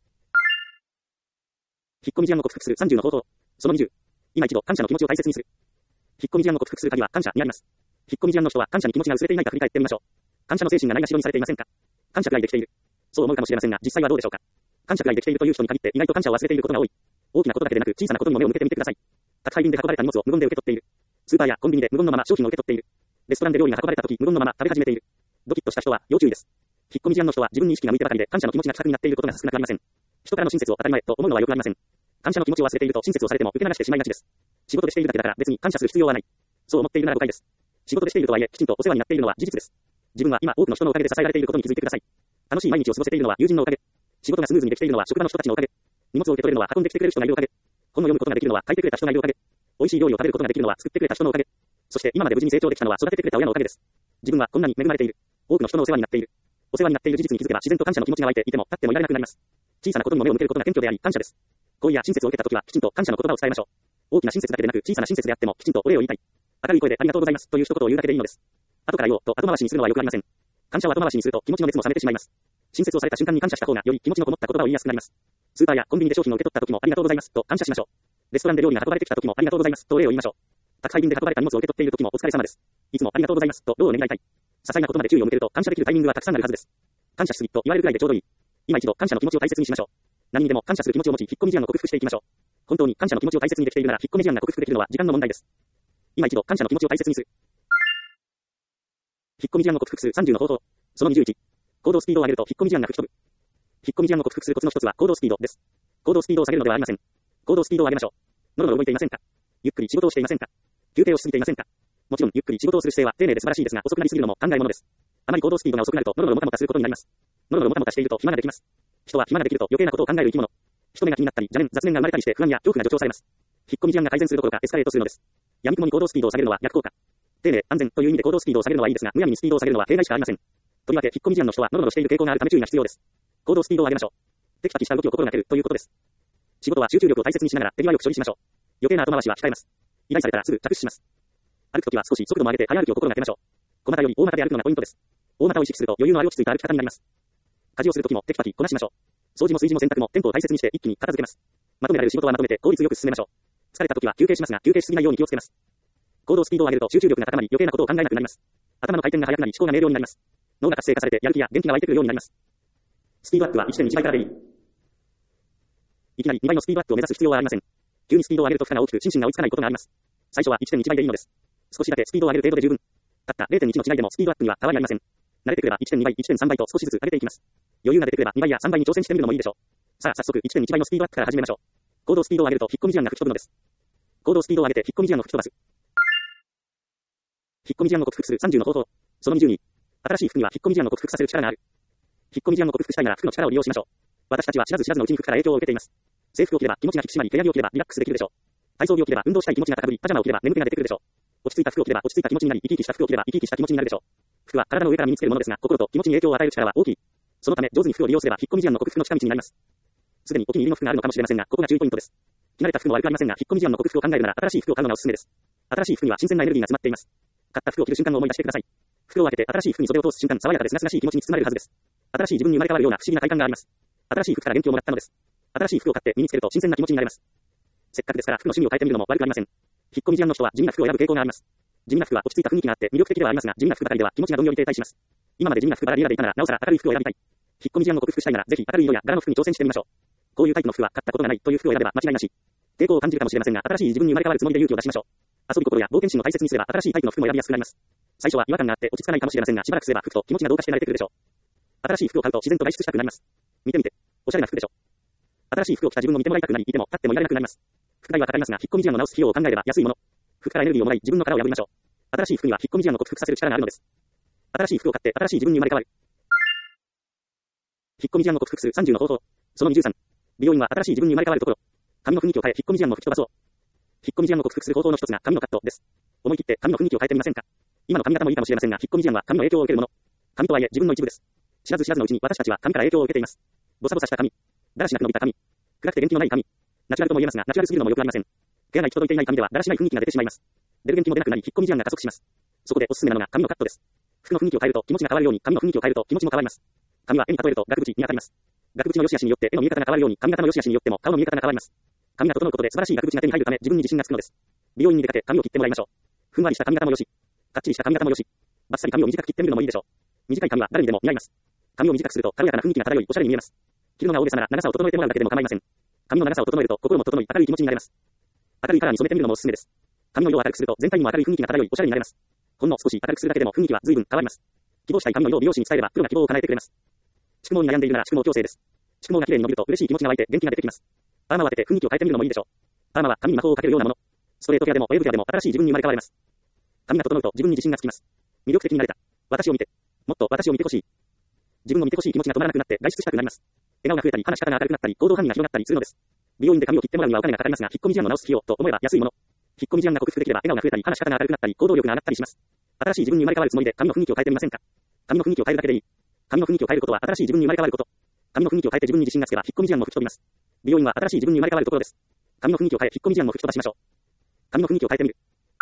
引っ込み思案を克服するさんじゅうの方法。そのにじゅう。今一度感謝の気持ちを大切にする。引っ込み思案を克服する鍵は感謝にあります。引っ込み思案の人は感謝に気持ちが薄れていないか振り返ってみましょう。感謝の精神がないがしろにされていませんか。感謝くらいできている。そう思うかもしれませんが、実際はどうでしょうか。感謝くらいできているという人に限って意外と感謝を忘れていることが多い。大きなことだけでなく小さなことにも目を向けてみてください。宅配便で運ばれた荷物を無言で受け取っている。スーパーやコンビニで無言のまま商品を受け取っている。レストランで料理が運ばれた時無言のまま食べ始めている。ドキッとした人は要注意です。引っ込み思案の人は自分に意識が向いてばかりで感謝の気持ちが希薄になっていることが少なくありません。人からの親切を当たり前と思うのはよくありません。感謝の気持ちを忘れていると親切をされても受け流してしまいがちです。仕事でしているだけだから別に感謝する必要はない。そう思っているなら誤解です。仕事でしているとはいえきちんとお世話になっているのは事実です。自分は今多くの人のおかげで支えられていることに気づいてください。楽しい毎日を過ごせているのは友人のおかげ。仕事がスムーズにできているのは職場の人たちのおかげ。荷物を受け取れるのは運んできてくれる人がいるおかげ。本を読むことができるのは書いてくれた人がいるおかげ。美味しい料理を食べることができるのは作ってくれた人のおかげ。そして今まで無事に成長できたのは育ててくれた親のおかげです。自分はこんなに恵まれている。多くの人のお世話になっている。お世話になっている事実に気づけば自然と感謝の気持ちが湧いていても立ってもいられなくなります。小さなことにも目を向けることが謙虚であり感謝です。好意や親切を受けたときはきちんと感謝の言葉を伝えましょう。大きな親切だけでなく小さな親切であってもきちんとお礼を言いたい。明るい声でありがとうございますという一言を言うだけでいいのです。後から言おうと後回しにするのはよくありません。感謝を後回しにすると気持ちの熱も冷めてしまいます。親切をされた瞬間に感謝した方がより気持ちのこもった言葉を言いやすくなります。スーパーやコンビニで商品を受け取った時もありがとうございますと感謝しましょう。レストランで料理が運ばれてきた時もありがとうございますとお礼を言いましょう。宅配便で運ばれた荷物を受け取っている時もお疲れ様です。いつもありがとうございますと労を願いたい。些細なことまで注意を向けると感謝できるタイミングはたくさんあるはずです。感謝しすぎと言われるくらいでちょうどいい。今一度感謝の気持ちを大切にしましょう。何にでも感謝する気持ちを持ち引っ込み思案を克服していきましょう。本当に感謝の気持ちを大切にできているなら引っ込み思案が克服できるのは時間の問題です。今一度感謝の気持ちを大切にする。引っ込み思案を克服するさんじゅうの方法。そのにじゅういち。行動スピードを上げると引っ込み思案が吹き飛ぶ。引っ込み思案を克服するコツの一つは行動スピードです。行動スピードを下げるのではありません。行動スピードを上げましょう。のろのろ動いていませんか。ゆっくり仕事をしていませんか。休憩をしすぎていませんか。もちろんゆっくり仕事をする姿勢は丁寧で素晴らしいですが遅くなりすぎるのも考えものです。あまり行動スピードが遅くなるとのろのろもたもたすることになります。 のろのろもたもたしていると暇ができます。人は暇ができると余計なことを考える生き物。人目が気になったり、邪念、雑念が生まれたりして不安や恐怖が助長されます。引っ込み思案が改善するどころかエスカレートするのです。闇雲に行動スピードを下げるのは逆効果。丁寧、安全という意味で行動スピードを下げるのはいいですが、むやみにスピードを下げるのは弊害しかありません。とりわけ引っ込み思案の人はノロノロしている傾向があるため注意が必要です。行動スピードを上げましょう。テキパキした動きを心がけるということです。仕事は集中力を大切にしながら手際よく処理しましょう。余計な後回しは控えます。依頼されたらすぐ着手します。歩くときは少し速度も上げて早歩きを心がけましょう。小股より大股で歩くのがポイントです。大股を意識すると余裕のある落ち着いた歩き方になります。家事をするときもテキパキこなしましょう。掃除も炊事も洗濯もテンポを大切にして一気に片付けます。まとめられる仕事はまとめて効率よく進めましょう。疲れたときは休憩しますが休憩しすぎないように気をつけます。行動スピードを上げると集中力が高まり余計なことを考えなくなります。頭の回転が速くなり思考が明瞭になります。脳が活性化されてやる気や元気が湧いてくるようになります。スピードアップは いってんいち 倍からでいい。いきなりにばいのスピードアップを目指す必要はありません。急にスピードを上げると負荷が大きく心身が追いつかないことがあります。最初は いってんいち 倍でいいのです。少しだけスピードを上げる程度で十分。たった れいてんいち の違いでもスピードアップには変わりありません。慣れてくれば いってんに 倍、いってんさん 倍と少しずつ上げていきます。余裕が出てくればにばいやさんばいに挑戦してみるのもいいでしょう。さあ早速 いってんいち 倍のスピードアップから始めましょう。行動スピードを上げると引っ込み思案が吹き飛ぶのです。行動スピードを上げて引っ込み思案を吹き飛ばす。引っ込み思案を克服するさんじゅうの方法。そのにじゅうに。新しい服には引っ込み思案を克服させる力がある。引っ込み思案を克服したいなら服の力を利用しましょう。私たちは知らず知らずのうちに服から影響を受けています。制服を着れば気持ちが引き締まり、部屋着を着ればリラックスできるでしょう。体操着を着れば運動したい気持ちが高ぶり、パジャマを着れば眠気が出てくるでしょう。落ち着いた服を着れば落ち着いた気持ちになり、生き生きした服を着れば生き生きした気持ちになるでしょう。服は体の上から身につけるものですが、心と気持ちに影響を与える力は大きい。そのため上手に服を利用すれば引っ込み思案の克服の近道になります。すでにお気に入りの服があるのかもしれませんが、ここが注意ポイントです。着慣れた服も悪くありませんが、引っ込み思案の克服を考えるなら新しい服を買うのがおすすめです。新しい服には新鮮なエネルギーが詰まっています。買った服を着る瞬間を思い出してください。服を開けて新しい服に袖を通す瞬間、爽やかで清々しい気持ちに包まれるはずです。新しい自分に生まれ変わるような不思議な快感があります。新しい服から元気をもらったのです。新しい服を買って身につけると新鮮な気持ちになれます。せっかくですから服の趣味を変えてみるのも悪くありません。引っ込み思案の人は地味な服を選ぶ傾向があります。地味な服は落ち着いた雰囲気があって魅力的ではありますが、地味な服ばかりでは気持ちがどんより停滞します。今まで地味な服ばかりでいたならなおさら明るい服を選びたい。引っ込み思案を克服したいならぜひ明るい色や柄の服に挑戦してみましょう。こういうタイプの服は買ったことがないという服を選べば間違いなし。抵抗を感じるかもしれませんが、新しい自分に生まれ変わるつもりで勇気を出しましょう。遊び心や冒険心を大切にすれば新しいタイプの服も選びやすくなります。最初は違和感があって落ち着かないかもしれませんが、しばらくすれば服と気持ちが同化して慣れてくるでしょう。新しい服を買うと自然と外出したくなります。見てみて、おしゃれな服でしょ。新しい服を着た自分を見てもらいたくなり、いても立ってもいられなくなります。服代はかかりますが、引っ込み思案を直す費用を考えれば安いもの。服からエネルギーをもらい、自分の殻を破りましょう。新しい服には引っ込み思案を克服させる力があるのです。新しい服を買って新しい自分に生まれ変わる。引っ込み思案を克服するさんじゅうの方法。そのにじゅうさん。美容院は新しい自分に生まれ変わるところ。髪の雰囲気を変え、引っ込み思案を吹き飛ばそう。引っ込み思案を克服する方法の一つが髪のカットです。思い切って髪の雰囲気を変えてみませんか。今の髪型もいいかもしれませんが、引っ込み思案は髪の影響を受けるもの。髪とはいえ自分の一部です。知らず知らずのうちに私たちは髪から影響を受けています。ボサボサした髪。だらしなく伸びた髪。暗くて元気のない髪。ナチュラルとも言えますが、ナチュラルすぎるのも良くありません。毛が行き届いていない髪ではだらしない雰囲気が出てしまいます。出る元気も出なくなり、引っ込み思案が加速します。そこでおすすめなのが髪のカットです。服の雰囲気を変えると気持ちが変わるように、髪の雰囲気を変えると気持ちも変わります。髪は絵に例えると額縁に当たります。額縁の良し悪しによって絵の見え方が変わるように、髪型の良し悪しによっても顔の見え方が変わります。髪が整うことで素晴らしい額縁が手に入るため自分に自信がつくのです。美容院に出かけ髪を切ってもらいましょう。ふんわりした髪型もよし、かっちりした髪型もよし、バッサリ髪を短く切ってみるのもいいでしょう。短い髪は誰にでも似合います。髪を短くすると軽やかな雰囲気が漂いおしゃれに見えます。切るのが大げさなら長さを整えてもらうだけでも構いません。髪の長さを整えると心も整い明るい気持ちになれます。明るいカラーに染めてみるのもおすすめです。髪の色を明るくすると全体にも明るい雰囲気が漂いおしゃれになれます。ほんの少し明るくするだけでも雰囲気は随分変わります。希望したい髪の色を美容師に伝えればプロが希望を叶えてくれます。蓄毛に悩んでいるなら蓄毛矯正です。蓄毛が綺麗に伸びると嬉しい気持ちが湧いて元気が出てきます。パーマを当てて雰囲気を変えてみるのもいいでしょう。パーマは髪に魔法をかけるようなもの。ストレートケアでもウェーブケアでも新しい自分に生まれ変われます。髪が整うと自分に自信がつきます。魅力的になれた。私を見て。もっと私を見てほしい。自分の見てほしい気持ちが止まらなくなって外出したくなります。笑顔が増えたり話し方が明るくなったり行動範囲が広がったりするのです。美容院で髪を切ってもらうにはお金がかかりますが、引っ込み思案を直す費用と思えば安いもの。引っ込み思案が克服できれば笑顔が増えたり話し方が明るくなったり行動力が上がったりします。新しい自分に生まれ変わるつもりで髪の雰囲気を変えてみませんか。髪の雰囲気を変えるだけでいい。髪の雰囲気を変えることは新しい自分に生まれ変わること。髪の雰囲気を変えて自分に自信がつけば引っ込み思案も吹き飛びます。美容院は新しい自分に生まれ変わるところです。髪の雰囲気を変え引っ込み思案も吹き飛ばしましょう。髪の雰囲気を変えてみる。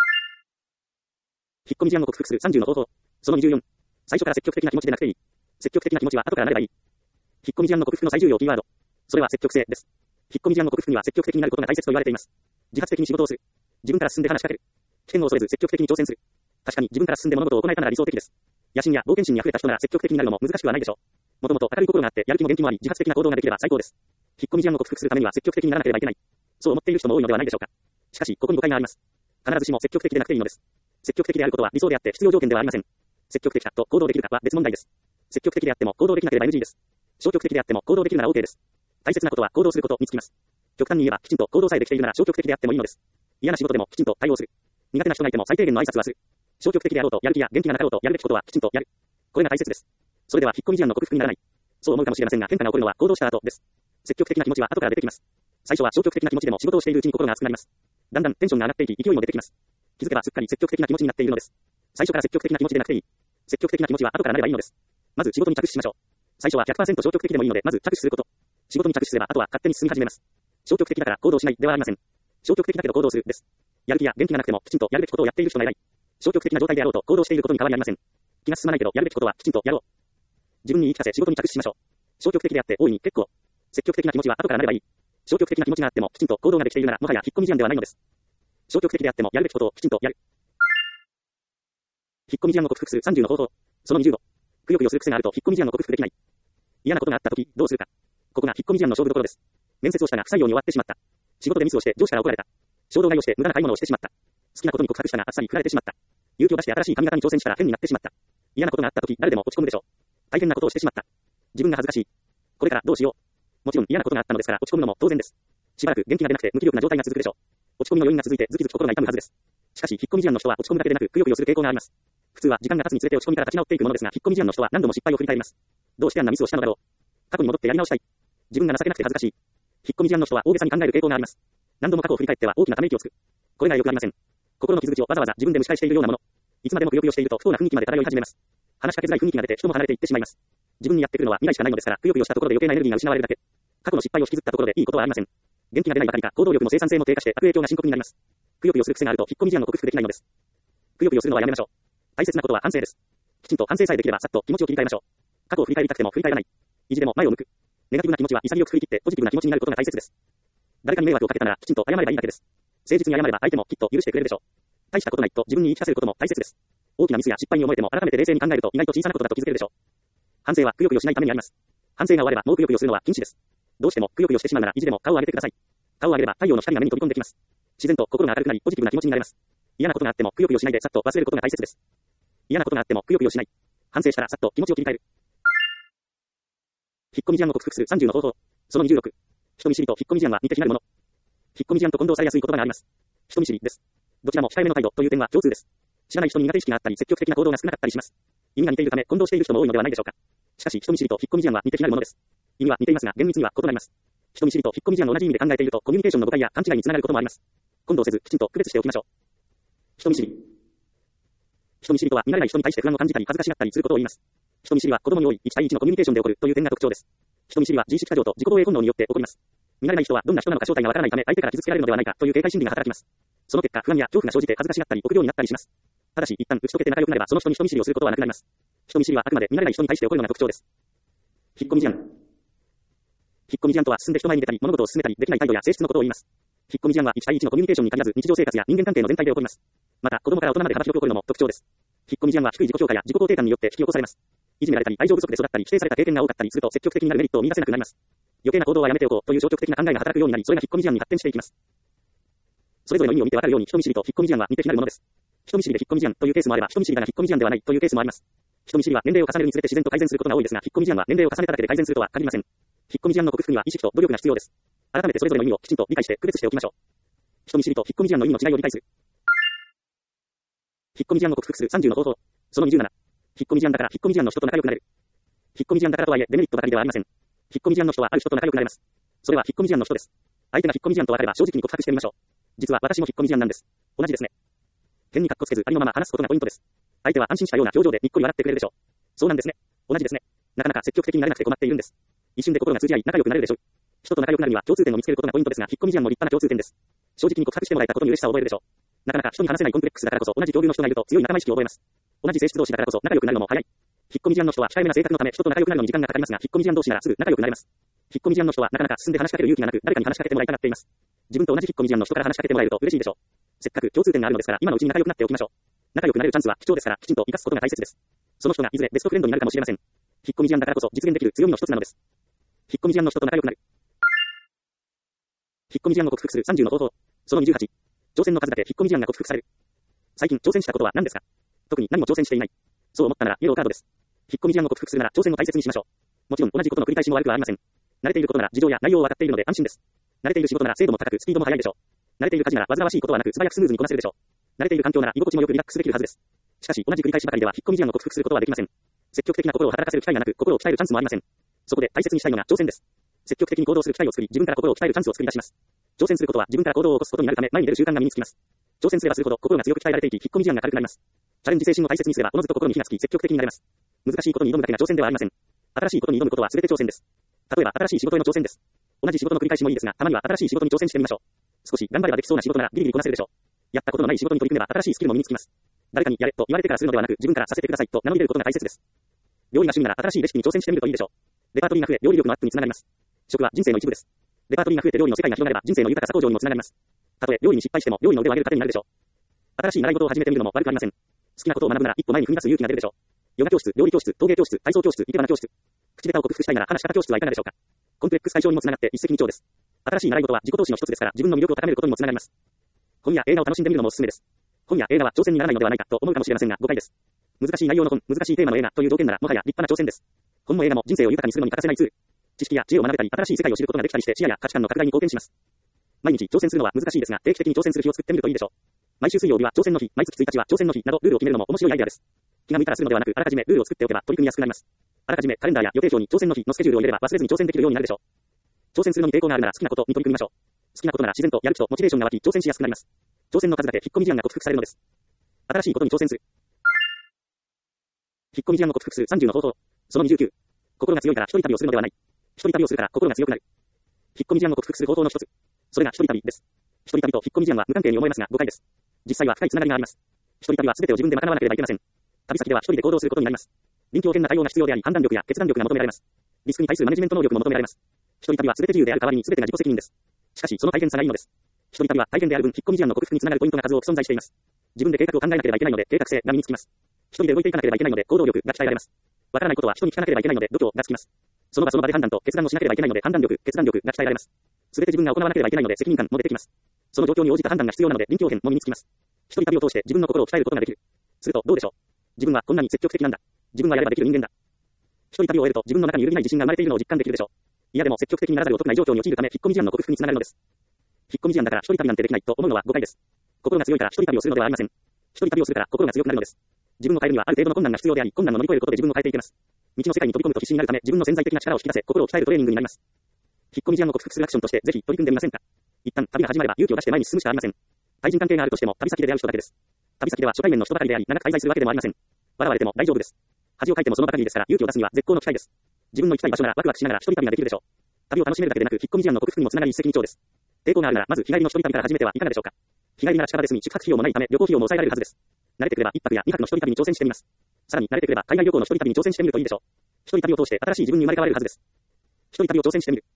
引っ込み思案を克服するさんじゅうの方法。そのにじゅうよん。最初から積極的な気持ちでなくていい。積極的な気持ちは後からなればいい。引っ込み思案の克服の最重要キーワード。それは積極性です。引っ込み思案の克服には積極的になることが大切と言われています。自発的に仕事をする。自分から進んで話しかける。危険を恐れず積極的に挑戦する。確かに自分から進んで物事を行えたなら理想的です。野心や冒険心に溢れた人なら積極的になるのも難しくはないでしょう。もともと明るい心があってやる気も元気もあり自発的な行動ができれば最高です。引っ込み思案を克服するためには積極的にならなければいけない。そう思っている人も多いのではないでしょうか。しかしここに誤解があります。必ずしも積極的でなくていいのです。積極的であることは理想であって必要条件ではありません。積極的だと行動できるかは別問題です。積極的であっても行動できなければ エヌジー です。消極的であっても行動できるなら オーケー です。大切なことは行動することにつきます。極端に言えばきちんと行動さえできているなら消極的であってもいいのです。嫌な仕事でもきちんと対応する。苦手な人がいても最低限の挨拶はする。消極的であろうとやる気や元気がなかろうとやるべきことはきちんとやる。これが大切です。それでは引っ込み思案の克服にならない。 そう思うかもしれませんが、変化が起こるのは行動した後です。積極的な気持ちは後から出てきます。最初は消極的な気持ちでも仕事をしているうちに心が熱くなります。だんだんテンションが上がっていき、勢いも出てきます。気づけばすっかり積極的な気持ちになっているのです。最初から積極的な気持ちでなくていい。積極的な気持ちは後からなればいいのです。まず仕事に着手しましょう。最初は ひゃくパーセント 消極的でもいいので、まず着手すること。仕事に着手すれば、あとは勝手に進み始めます。消極的だから行動しないではありません。消極的だけど行動するです。やる気や元気がなくても、きちんとやるべきことをやっている人が偉い。消極的な状態であろうと行動していることに変わりありません。気が進まないけど、やるべきことはきちんとやろう。自分に言い聞かせ仕事に着手しましょう。消極的であって大いに結構。積極的な気持ちは後からなればいい。消極的な気持ちがあっても、きちんと行動ができているなら、もはや引っ込み思案ではないのです。消極的であっても、やるべきことをきちんとやる。引っ込み思案を克服するさんじゅうの方法。そのにじゅうご。くよくよする癖があると引っ込み思案を克服できない。嫌なことがあったとき、どうするか。ここが引っ込み思案の勝負どころです。面接をしたが不採用に終わってしまった。仕事でミスをして上司から怒られた。衝動買いをして無駄な買い物をしてしまった。好きなことに告白したがあっさり振られてしまった。勇気を出して新しい髪型に挑戦したら変になってしまった。嫌なことがあったとき、誰でも落ち込むでしょう。大変なことをしてしまった。自分が恥ずかしい。これからどうしよう。もちろん嫌なことがあったのですから落ち込むのも当然です。しばらく元気が出なくて無気力な状態が続くでしょう。落ち込みの余韻が続いてズキズキ心が痛むはずです。しかし引っ込み思案の人は落ち込むだけでなくくよくよする傾向があります。普通は時間が経つにつれて落ち込みから立ち直っていくものですが、引っ込み思案の人は何度も失敗を振り返ります。どうしてあんなミスをしたのだろう。過去に戻ってやり直したい。自分が情けなくて恥ずかしい。引っ込み思案の人は大げさに考える傾向があります。何度も過去を振り返っては大きなため息をつく。これが良くありません。心の傷口をわざわざ自分で蒸し返しているようなもの。いつまでもくよくよしていると不当な雰囲気まで漂い始めます。話しかけづらい雰囲気が出て人も離れていってしまいます。自分にやってくるのは未来しかないのですから、くよくよしたところで余計なエネルギーが失われるだけ。過去の失敗を引きずったところでいいことはありません。元気が出ないばかりか行動力も生産性も低下して悪影響が深刻になります。くよくよする癖があると引っ込み思案を克服できないのです。くよくよするのはやめましょう。大切なことは反省です。きちんと反省さえできればさっと気持ちを切り替えましょう。過去を振り返りたくても振り返らない。意地でも前を向く。ネガティブな気持ちは潔く振り切ってポジティブな気持ちになることが大切です。誰かに迷惑をかけたならきちんと謝ればいいだけです。誠実に謝れば相手もきっと許してくれるでしょう。大したことないと自分に言い聞かせることも大切です。大きなミスや失敗に思えても改めて冷静に考えると意外と小さなことだと気づけるでしょう。反省はくよくよしないためにあります。反省が終わればもうくよくよするのは禁止です。どうしてもくよくよしてしまうなら意地でも顔を上げてください。顔を上げれば太陽の光が目に飛び込んできます。自然と心が明るくなりポジティブな気持ちになれます。嫌なことがあってもくよくよしないでさっと忘れることが大切です。嫌なことがあってもくよくよしない。反省したらさっと気持ちを切り替える。引っ込み思案を克服するさんじゅうの方法。そのにじゅうろく。人見知りと引っ込み思案は似て非なるもの。引っ込み思案と混同されやすい言葉があります。人見知りです。どちらも控えめの態度という点は共通です。知らない人に苦手意識があったり積極的な行動が少なかったりします。意味が似ているため混同している人も多いのではないでしょうか。しかし人見知りと引っ込み思案は似て非なるものです。意味は似ていますが厳密には異なります。人見知りと引っ込み思案の同じ意味で考えているとコミュニケーションの誤解や勘違いにつながることもあります。混同せずきちんと区別しておきましょう。人見知り。人見知りとは見慣れない人に対して不安を感じたり恥ずかしがったりすることを言います。人見知りは子供に多いいち対いちのコミュニケーションで起こるという点が特徴です。人見知りは自意識過剰と自己防衛本能によって起こります。見慣れない人はどんな人なのか正体がわからないため相手から傷つけられるのではないかという警戒心理が働きます。その結果不安や恐怖が生じて恥ずかしがったり臆病になったりします。ただし一旦打ち解けて仲良くなればその人に人見知りをすることはなくなります。人見知りはあくまで見慣れない人に対して起こるのが特徴です。引っ込み思案。引っ込み思案とは進んで人前に出たり物事を進めたりできない態度や性質のことを言います。引っ込み思案はいち対いちのコミュニケーションに限らず日常生活や人間関係の全体で起こります。また子供から大人まで幅広く起こるのも特徴です。引っ込み思案は低い自己評価や自己肯定感によって引き起こされます。いじめられたり愛情不足で育ったり否定された経験が多かったりすると積極的になるメリットを見出せなくなります。余計な行動はやめておこうという消極的な考えが働くようになり、それが引っ込み思案に発展していきます。それぞれの意味を見てわかるように人見知りと引っ込み思案は似て非なるものです。人見知りで引っ込み思案というケースもあれば人見知りだが引っ込み思案ではないというケースもあります。人見知りは年齢を重ねるにつれて自然と改善することが多いですが、引っ込み思案は年齢を重ねただけで改善するとは限りません。引っ込み思案の克服には意識と努力が必要です。改めてそれぞれの意味をきちんと理解して区別しておきましょう。人見知りと引っ込み思案の意味の違いを理解する。引っ込み思案を克服するさんじゅうの方法。そのにじゅうなな。引っ込み思案だから引っ込み思案の人と仲良くなれる。引っ込み思案だからとはいえデメリットばかりではありません。引っ込み思案の人はある人と仲良くなれます。それは引っ込み思案の人です。相手が引っ込み思案と分かれば正直に告白してみましょう。実は私も引っ込み思案なんです。同じですね。変に格好つけずありのまま話すことがポイントです。相手は安心したような表情でにっこり笑ってくれるでしょう。そうなんですね。同じですね。なかなか積極的になれなくて困っているんです。一瞬で心が通じ合い仲良くなれるでしょう。人と仲良くなるには共通点を見つけることがポイントですが、引っ込み思案も立派な共通点です。正直に告白してもらえたことに嬉しさを覚えるでしょう。なかなか人に話せないコンプレックスだからこそ同じ境遇の人がいると強い仲間意識を覚えます。同じ性質同士だからこそ仲良くなるのも早い。引っ込み思案の人は控えめな性格のため人と仲良くなるのに時間がかかりますが、引っ込み思案同士ならすぐ仲良くなれます。引っ込み思案の人はなかなか進んで話しかける勇気がなく、誰かに話しかけてもらいたがっています。自分と同じ引っ込み思案の人から話しかけてもらえると嬉しいでしょう。せっかく共通点があるのですから、今のうちに仲良くなっておきましょう。仲良くなれるチャンスは貴重ですから、きちんと生かすことが大切です。その人がいずれベストフレンドになるかもしれません。引っ込み思案だからこそ実現できる強みの一つなのです。引っ込み思案の人と仲良くなる。引っ込み思案を克服するさんじゅうの方法。そのにじゅうはち。挑戦の数だけ引っ込み思案が克服される。最近挑戦したことは何ですか？特に何も挑戦していない。そう思ったならイエローカードです。引っ込み思案を克服するなら挑戦を大切にしましょう。もちろん同じことの繰り返しも悪くはありません。慣れていることなら事情や内容を分かっているので安心です。慣れている仕事なら精度も高くスピードも速いでしょう。慣れている家事なら煩わしいことはなく素早くスムーズにこなせるでしょう。慣れている環境なら居心地もよくリラックスできるはずです。しかし同じ繰り返しばかりでは引っ込み思案を克服することはできません。積極的な心を働かせる機会がなく心を鍛えるチャンスもありません。 そこで大切にしたいのが挑戦です。積極的に行動する機会を作り、自分から心を鍛えるチャンスを作り出します。挑戦することは自分から行動を起こすことになるため、前に出る習慣が身につきます。挑戦すればするほど心が強く鍛えられていき、引っ込み思案が軽くなります。チャレンジ精神を大切にすれば、おのずと心に火がつき、積極的になれます。難しいことに挑むだけが挑戦ではありません。新しいことに挑むことは全て挑戦です。例えば新しい仕事への挑戦です。同じ仕事の繰り返しもいいですが、たまには新しい仕事に挑戦してみましょう。少し頑張ればできそうな仕事ならギリギリこなせるでしょう。やったことのない仕事に取り組めば新しいスキルも身につきます。誰かにやれと言われてからするのではなく、自分からさせてくださいと名乗り出ることが大切です。料理が趣味なら新しいレシピに挑戦してみるといいでしょう。レパートリーが増え、料理力のアップにつながります。食は人生の一部です。レパートリーが増えて料理の世界が広がれば人生の豊かさ向上にもつながります。たとえ料理に失敗しても料理の腕を上げる糧になるでしょう。新しい習い事を始めてみるのも悪くありません。好きなことを学ぶなら一歩前に踏み出す勇気が出るでしょう。ヨガ教室、料理教室、陶芸教室、体操教室、生け花教室。口下手を克服したいなら話し方教室はいかがでしょうか。コンプレックス解消にもつながって一石二鳥です。新しい習い事は自己投資の一つですから自分の魅力を高めることにもつながります。本や映画を楽しんでみるのもおすすめです。本や映画は挑戦にならないのではないかと思うかもしれませんが誤解です。難しい内容の本、難しいテーマの映画という条件ならもはや立派な挑戦です。本も映画も人生を豊かにするのに欠かせないツール。知識や知恵を学べたり新しい世界を知ることができたりして視野や価値観の拡大に貢献します。毎日挑戦するのは難しいですが定期的に挑戦する日を作ってみるといいでしょう。毎週水曜日は挑戦の日、毎月ついたちは挑戦の日などルールを決めるのも面白いアイデアです。気が向いたらするのではなく、あらかじめルールを作っておけば取り組みやすくなります。あらかじめカレンダーや予定表に挑戦の日のスケジュールを入れれば忘れずに挑戦できるようになるでしょう。挑戦するのに抵抗があるなら好きなことに取り組みましょう。好きなことなら自然とやる気とモチベーションが湧き挑戦しやすくなります。挑戦の数だけ引っ込み思案が克服されるのです。新しいことに挑戦する。引っ込み思案を克服するさんじゅうの方法。そのにじゅうきゅう。心が強いから一人旅をするのではない。一人旅をするから心が強くなる。引っ込み思案を克服する方法の一つ。それが一人旅です。一人旅と引っ込み思案は無関係に思えますが誤解です。実際は深いつながりがあります。一人旅は全てを自分で賄わなければいけません。旅先では一人で行動することになります。臨機応変な対応が必要であり、判断力や決断力が求められます。リスクに対するマネジメント能力も求められます。一人旅は全て自由である代わりに全てが自己責任です。しかしその大変さがいいのです。一人旅は大変である分、引っ込み思案の克服につながるポイントが数多く存在しています。自分で計画を考えなければいけないので計画性が身につきます。一人で動いていかなければいけないので行動力が鍛えられます。わからないことは人に聞かなければいけないので度胸がつきます。その場その場で判断と決断をしなければいけないので判断力、決断力が鍛えられます。すべて自分が行わなければいけないので責任感も出てきます。その状況に応じた判断が必要なので臨機応変も身につきます。一人旅を通して自分の心を鍛えることができる。するとどうでしょう。自分はこんなに積極的なんだ。自分はやればできる人間だ。一人旅を終えると自分の中に揺るぎない自信が生まれているのを実感できるでしょう。嫌でも積極的にならざるを得ない状況に陥るため引っ込み思案の克服につながるのです。引っ込み思案だから一人旅なんてできないと思うのは誤解です。心が強いから一人旅をするのではありません。一人旅をするから心が強くなるのです。自分を変えるにはある程度の困難が必要であり、困難を乗り越えることで自分を変えていけます。未知の世界に飛び込むと必死になるため自分の潜在的な力を引き出せ、心を鍛えるトレーニングになります。引っ込み思案を克服するアクションとしてぜひ取り組んでみませんか。一旦旅が始まれば勇気を出して前に進むしかありません。対人関係があるとしても旅先で出会う人だけです。旅先では初対面の人ばかりであり、長く滞在するわけでもありません。笑われても大丈夫です。恥をかいてもその場限りですから勇気を出すには絶好の機会です。自分の行きたい場所ならワクワクしながら一人旅ができるでしょう。旅を楽しめるだけでなく引っ込み思案の克服にもつながり一石二鳥です。抵抗があるならまず日帰りの一人旅から始めてはいかがでしょうか。日帰りなら近場ですに宿泊費用もないため旅行費用も抑えられるはずです。慣れてくれば一泊や二泊の一人旅に挑戦してみます。さらに慣れてくれば海外旅行の一人旅に挑戦してみるといいでしょう。一人旅を通して新しい自分に生まれ変われるはずです。一人旅を挑戦してみる。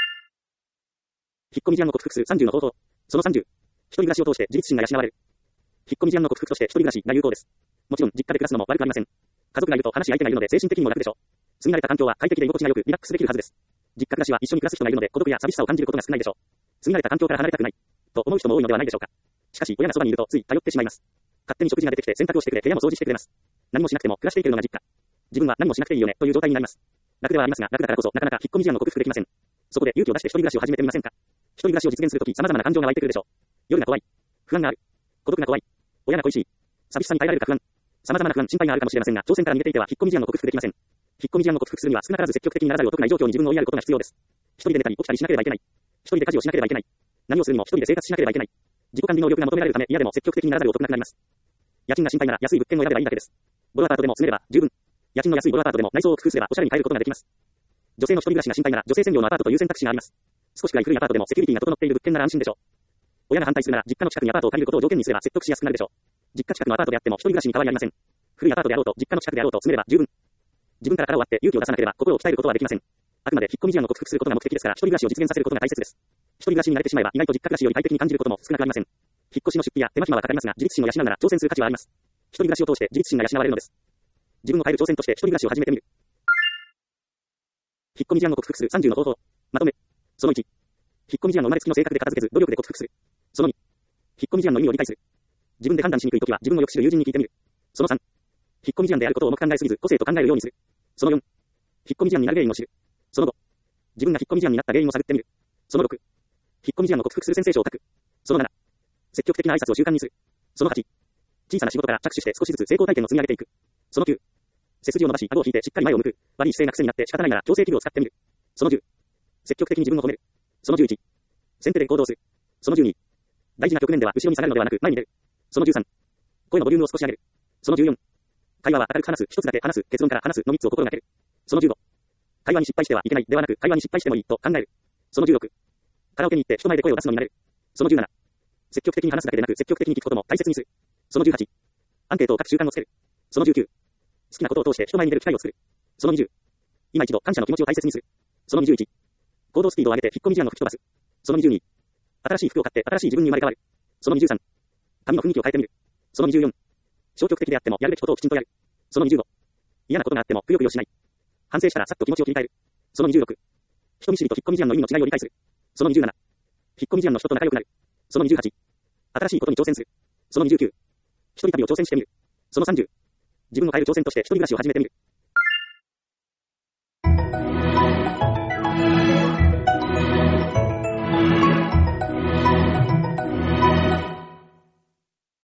引っ込み思案を克服するさんじゅうの方法。そのさんじゅう。一人暮らしを通して自立心が養われる。引っ込み思案の克服として一人暮らしが有効です。もちろん実家で暮らすのも悪くありません。家族がいると話し相手がいるので精神的にも楽でしょう。住み慣れた環境は快適で居心地が良くリラックスできるはずです。実家暮らしは一緒に暮らす人がいるので孤独や寂しさを感じることが少ないでしょう。住み慣れた環境から離れたくないと思う人も多いのではないでしょうか。しかし親がそばにいるとつい頼ってしまいます。勝手に食事が出てきて洗濯をしてくれ、部屋も掃除してくれます。何もしなくても暮らしていけるのが実家。自分は何もしなくていいよねという状態になります。楽ではありますが楽だからこそなかなか引っ込み思案を克服できません。そこで勇気を出して一人暮らしを始めてみませんか。一人暮らしを実現するとき様々な感情が湧いてくるでしょう。夜が怖い。不安がある。孤独が怖い。親が恋しい。寂しさに耐えられるか不安。様々な不安、心配があるかもしれませんが、挑戦から逃げていては引っ込み思案を克服できません。引っ込み思案を克服するには少なからず積極的にならざるを得ない状況に自分を追いやることが必要です。一人で寝たり起きたりしなければいけない。一人で家事をしなければいけない。何をするにも一人で生活しなければいけない。自己管理能力が求められるため嫌でも積極的にならざるを得なくなります。家賃が心配なら安い物件を選べばいいだけです。ボロアパートでも住めれば十分。家賃の安いボロアパートでも内装を工夫すればおしゃれに変えることができます。女性の一人暮らしが心配なら女性専用のアパートという選択肢があります。少しくらい古いアパートでもセキュリティが整っている物件なら安心でしょう。親が反対するなら実家の近くにアパートを借りることを条件にすれば説得しやすくなるでしょう。実家近くのアパートであっても一人暮らしに変わりありません。古いアパートであろうと実家の近くであろうと住めれば十分。自分から腹を割って勇気を出さなければ心を鍛えることはできません。あくまで引っ込み思案を克服することが目的ですから一人暮らしを実現させることが大切です。一人暮らしに慣れてしまえば意外と実家暮らしより快適に感じることも少なくありません。引っ越しの出費や手間暇はかかりますが自立心を養うなら挑戦する価値はあります。一人暮らしを通して自立心が養われるのです。自分を変える挑戦として一人暮らしを始めてみる。引っ込み思案を克服するさんじゅうの方法。まとめ。そのいち。引っ込み思案の生まれつきの性格で片付けず努力で克服する。そのに。引っ込み思案の意味を理解する。自分で判断しにくいときは自分をよく知る友人に聞いてみる。そのさん。引っ込み思案であることを重く考えすぎず個性と考えるようにする。そのよん。引っ込み思案になる原因を知る。そのご。自分が引っ込み思案になった原因を探ってみる。そのろく。引っ込み思案を克服するセンセーションを書く。そのなな。積極的な挨拶を習慣にする。そのはち。小さな仕事から着手して少しずつ成功体験を積み上げていく。そのきゅう。 背筋を伸ばし、顎を引いてしっかり前を向く。悪い姿勢が癖になって仕方ないなら、調整器具を使ってみる。そのじゅう。積極的に自分を褒める。そのじゅういち。先手で行動する。そのじゅうに。大事な局面では後ろに下がるのではなく前に出る。そのじゅうさん。声のボリュームを少し上げる。そのじゅうよん。会話は明るく話す、一つだけ話す、結論から話すのみっつを心がける。そのじゅうご。会話に失敗してはいけないではなく、会話に失敗してもいいと考える。そのじゅうろく。カラオケに行って人前で声を出すのに慣れる。そのじゅうなな。積極的に話すだけでなく積極的に聞くことも大切にする。そのじゅうはち。アンケートを書く習慣をつける。そのじゅうきゅう。好きなことを通して人前に出る機会を作る。そのにじゅう。今一度感謝の気持ちを大切にする。そのにじゅういち。行動スピードを上げて引っ込み思案を吹き飛ばす。そのにじゅうに。新しい服を買って新しい自分に生まれ変わる。そのにじゅうさん。髪の雰囲気を変えてみる。そのにじゅうよん。消極的であってもやるべきことをきちんとやる。そのにじゅうご。嫌なことがあってもくよくよしない。反省したらさっと気持ちを切り替える。そのにじゅうろく。人見知りと引っ込み思案の意味の違いを理解する。そのにじゅうなな。引っ込み思案の人と仲良くなる。そのにじゅうはち。新しいことに挑戦する。そのにじゅうきゅう。一人旅を挑戦してみる。そのさんじゅう。自分を変える挑戦として一人暮らしを始めてみる。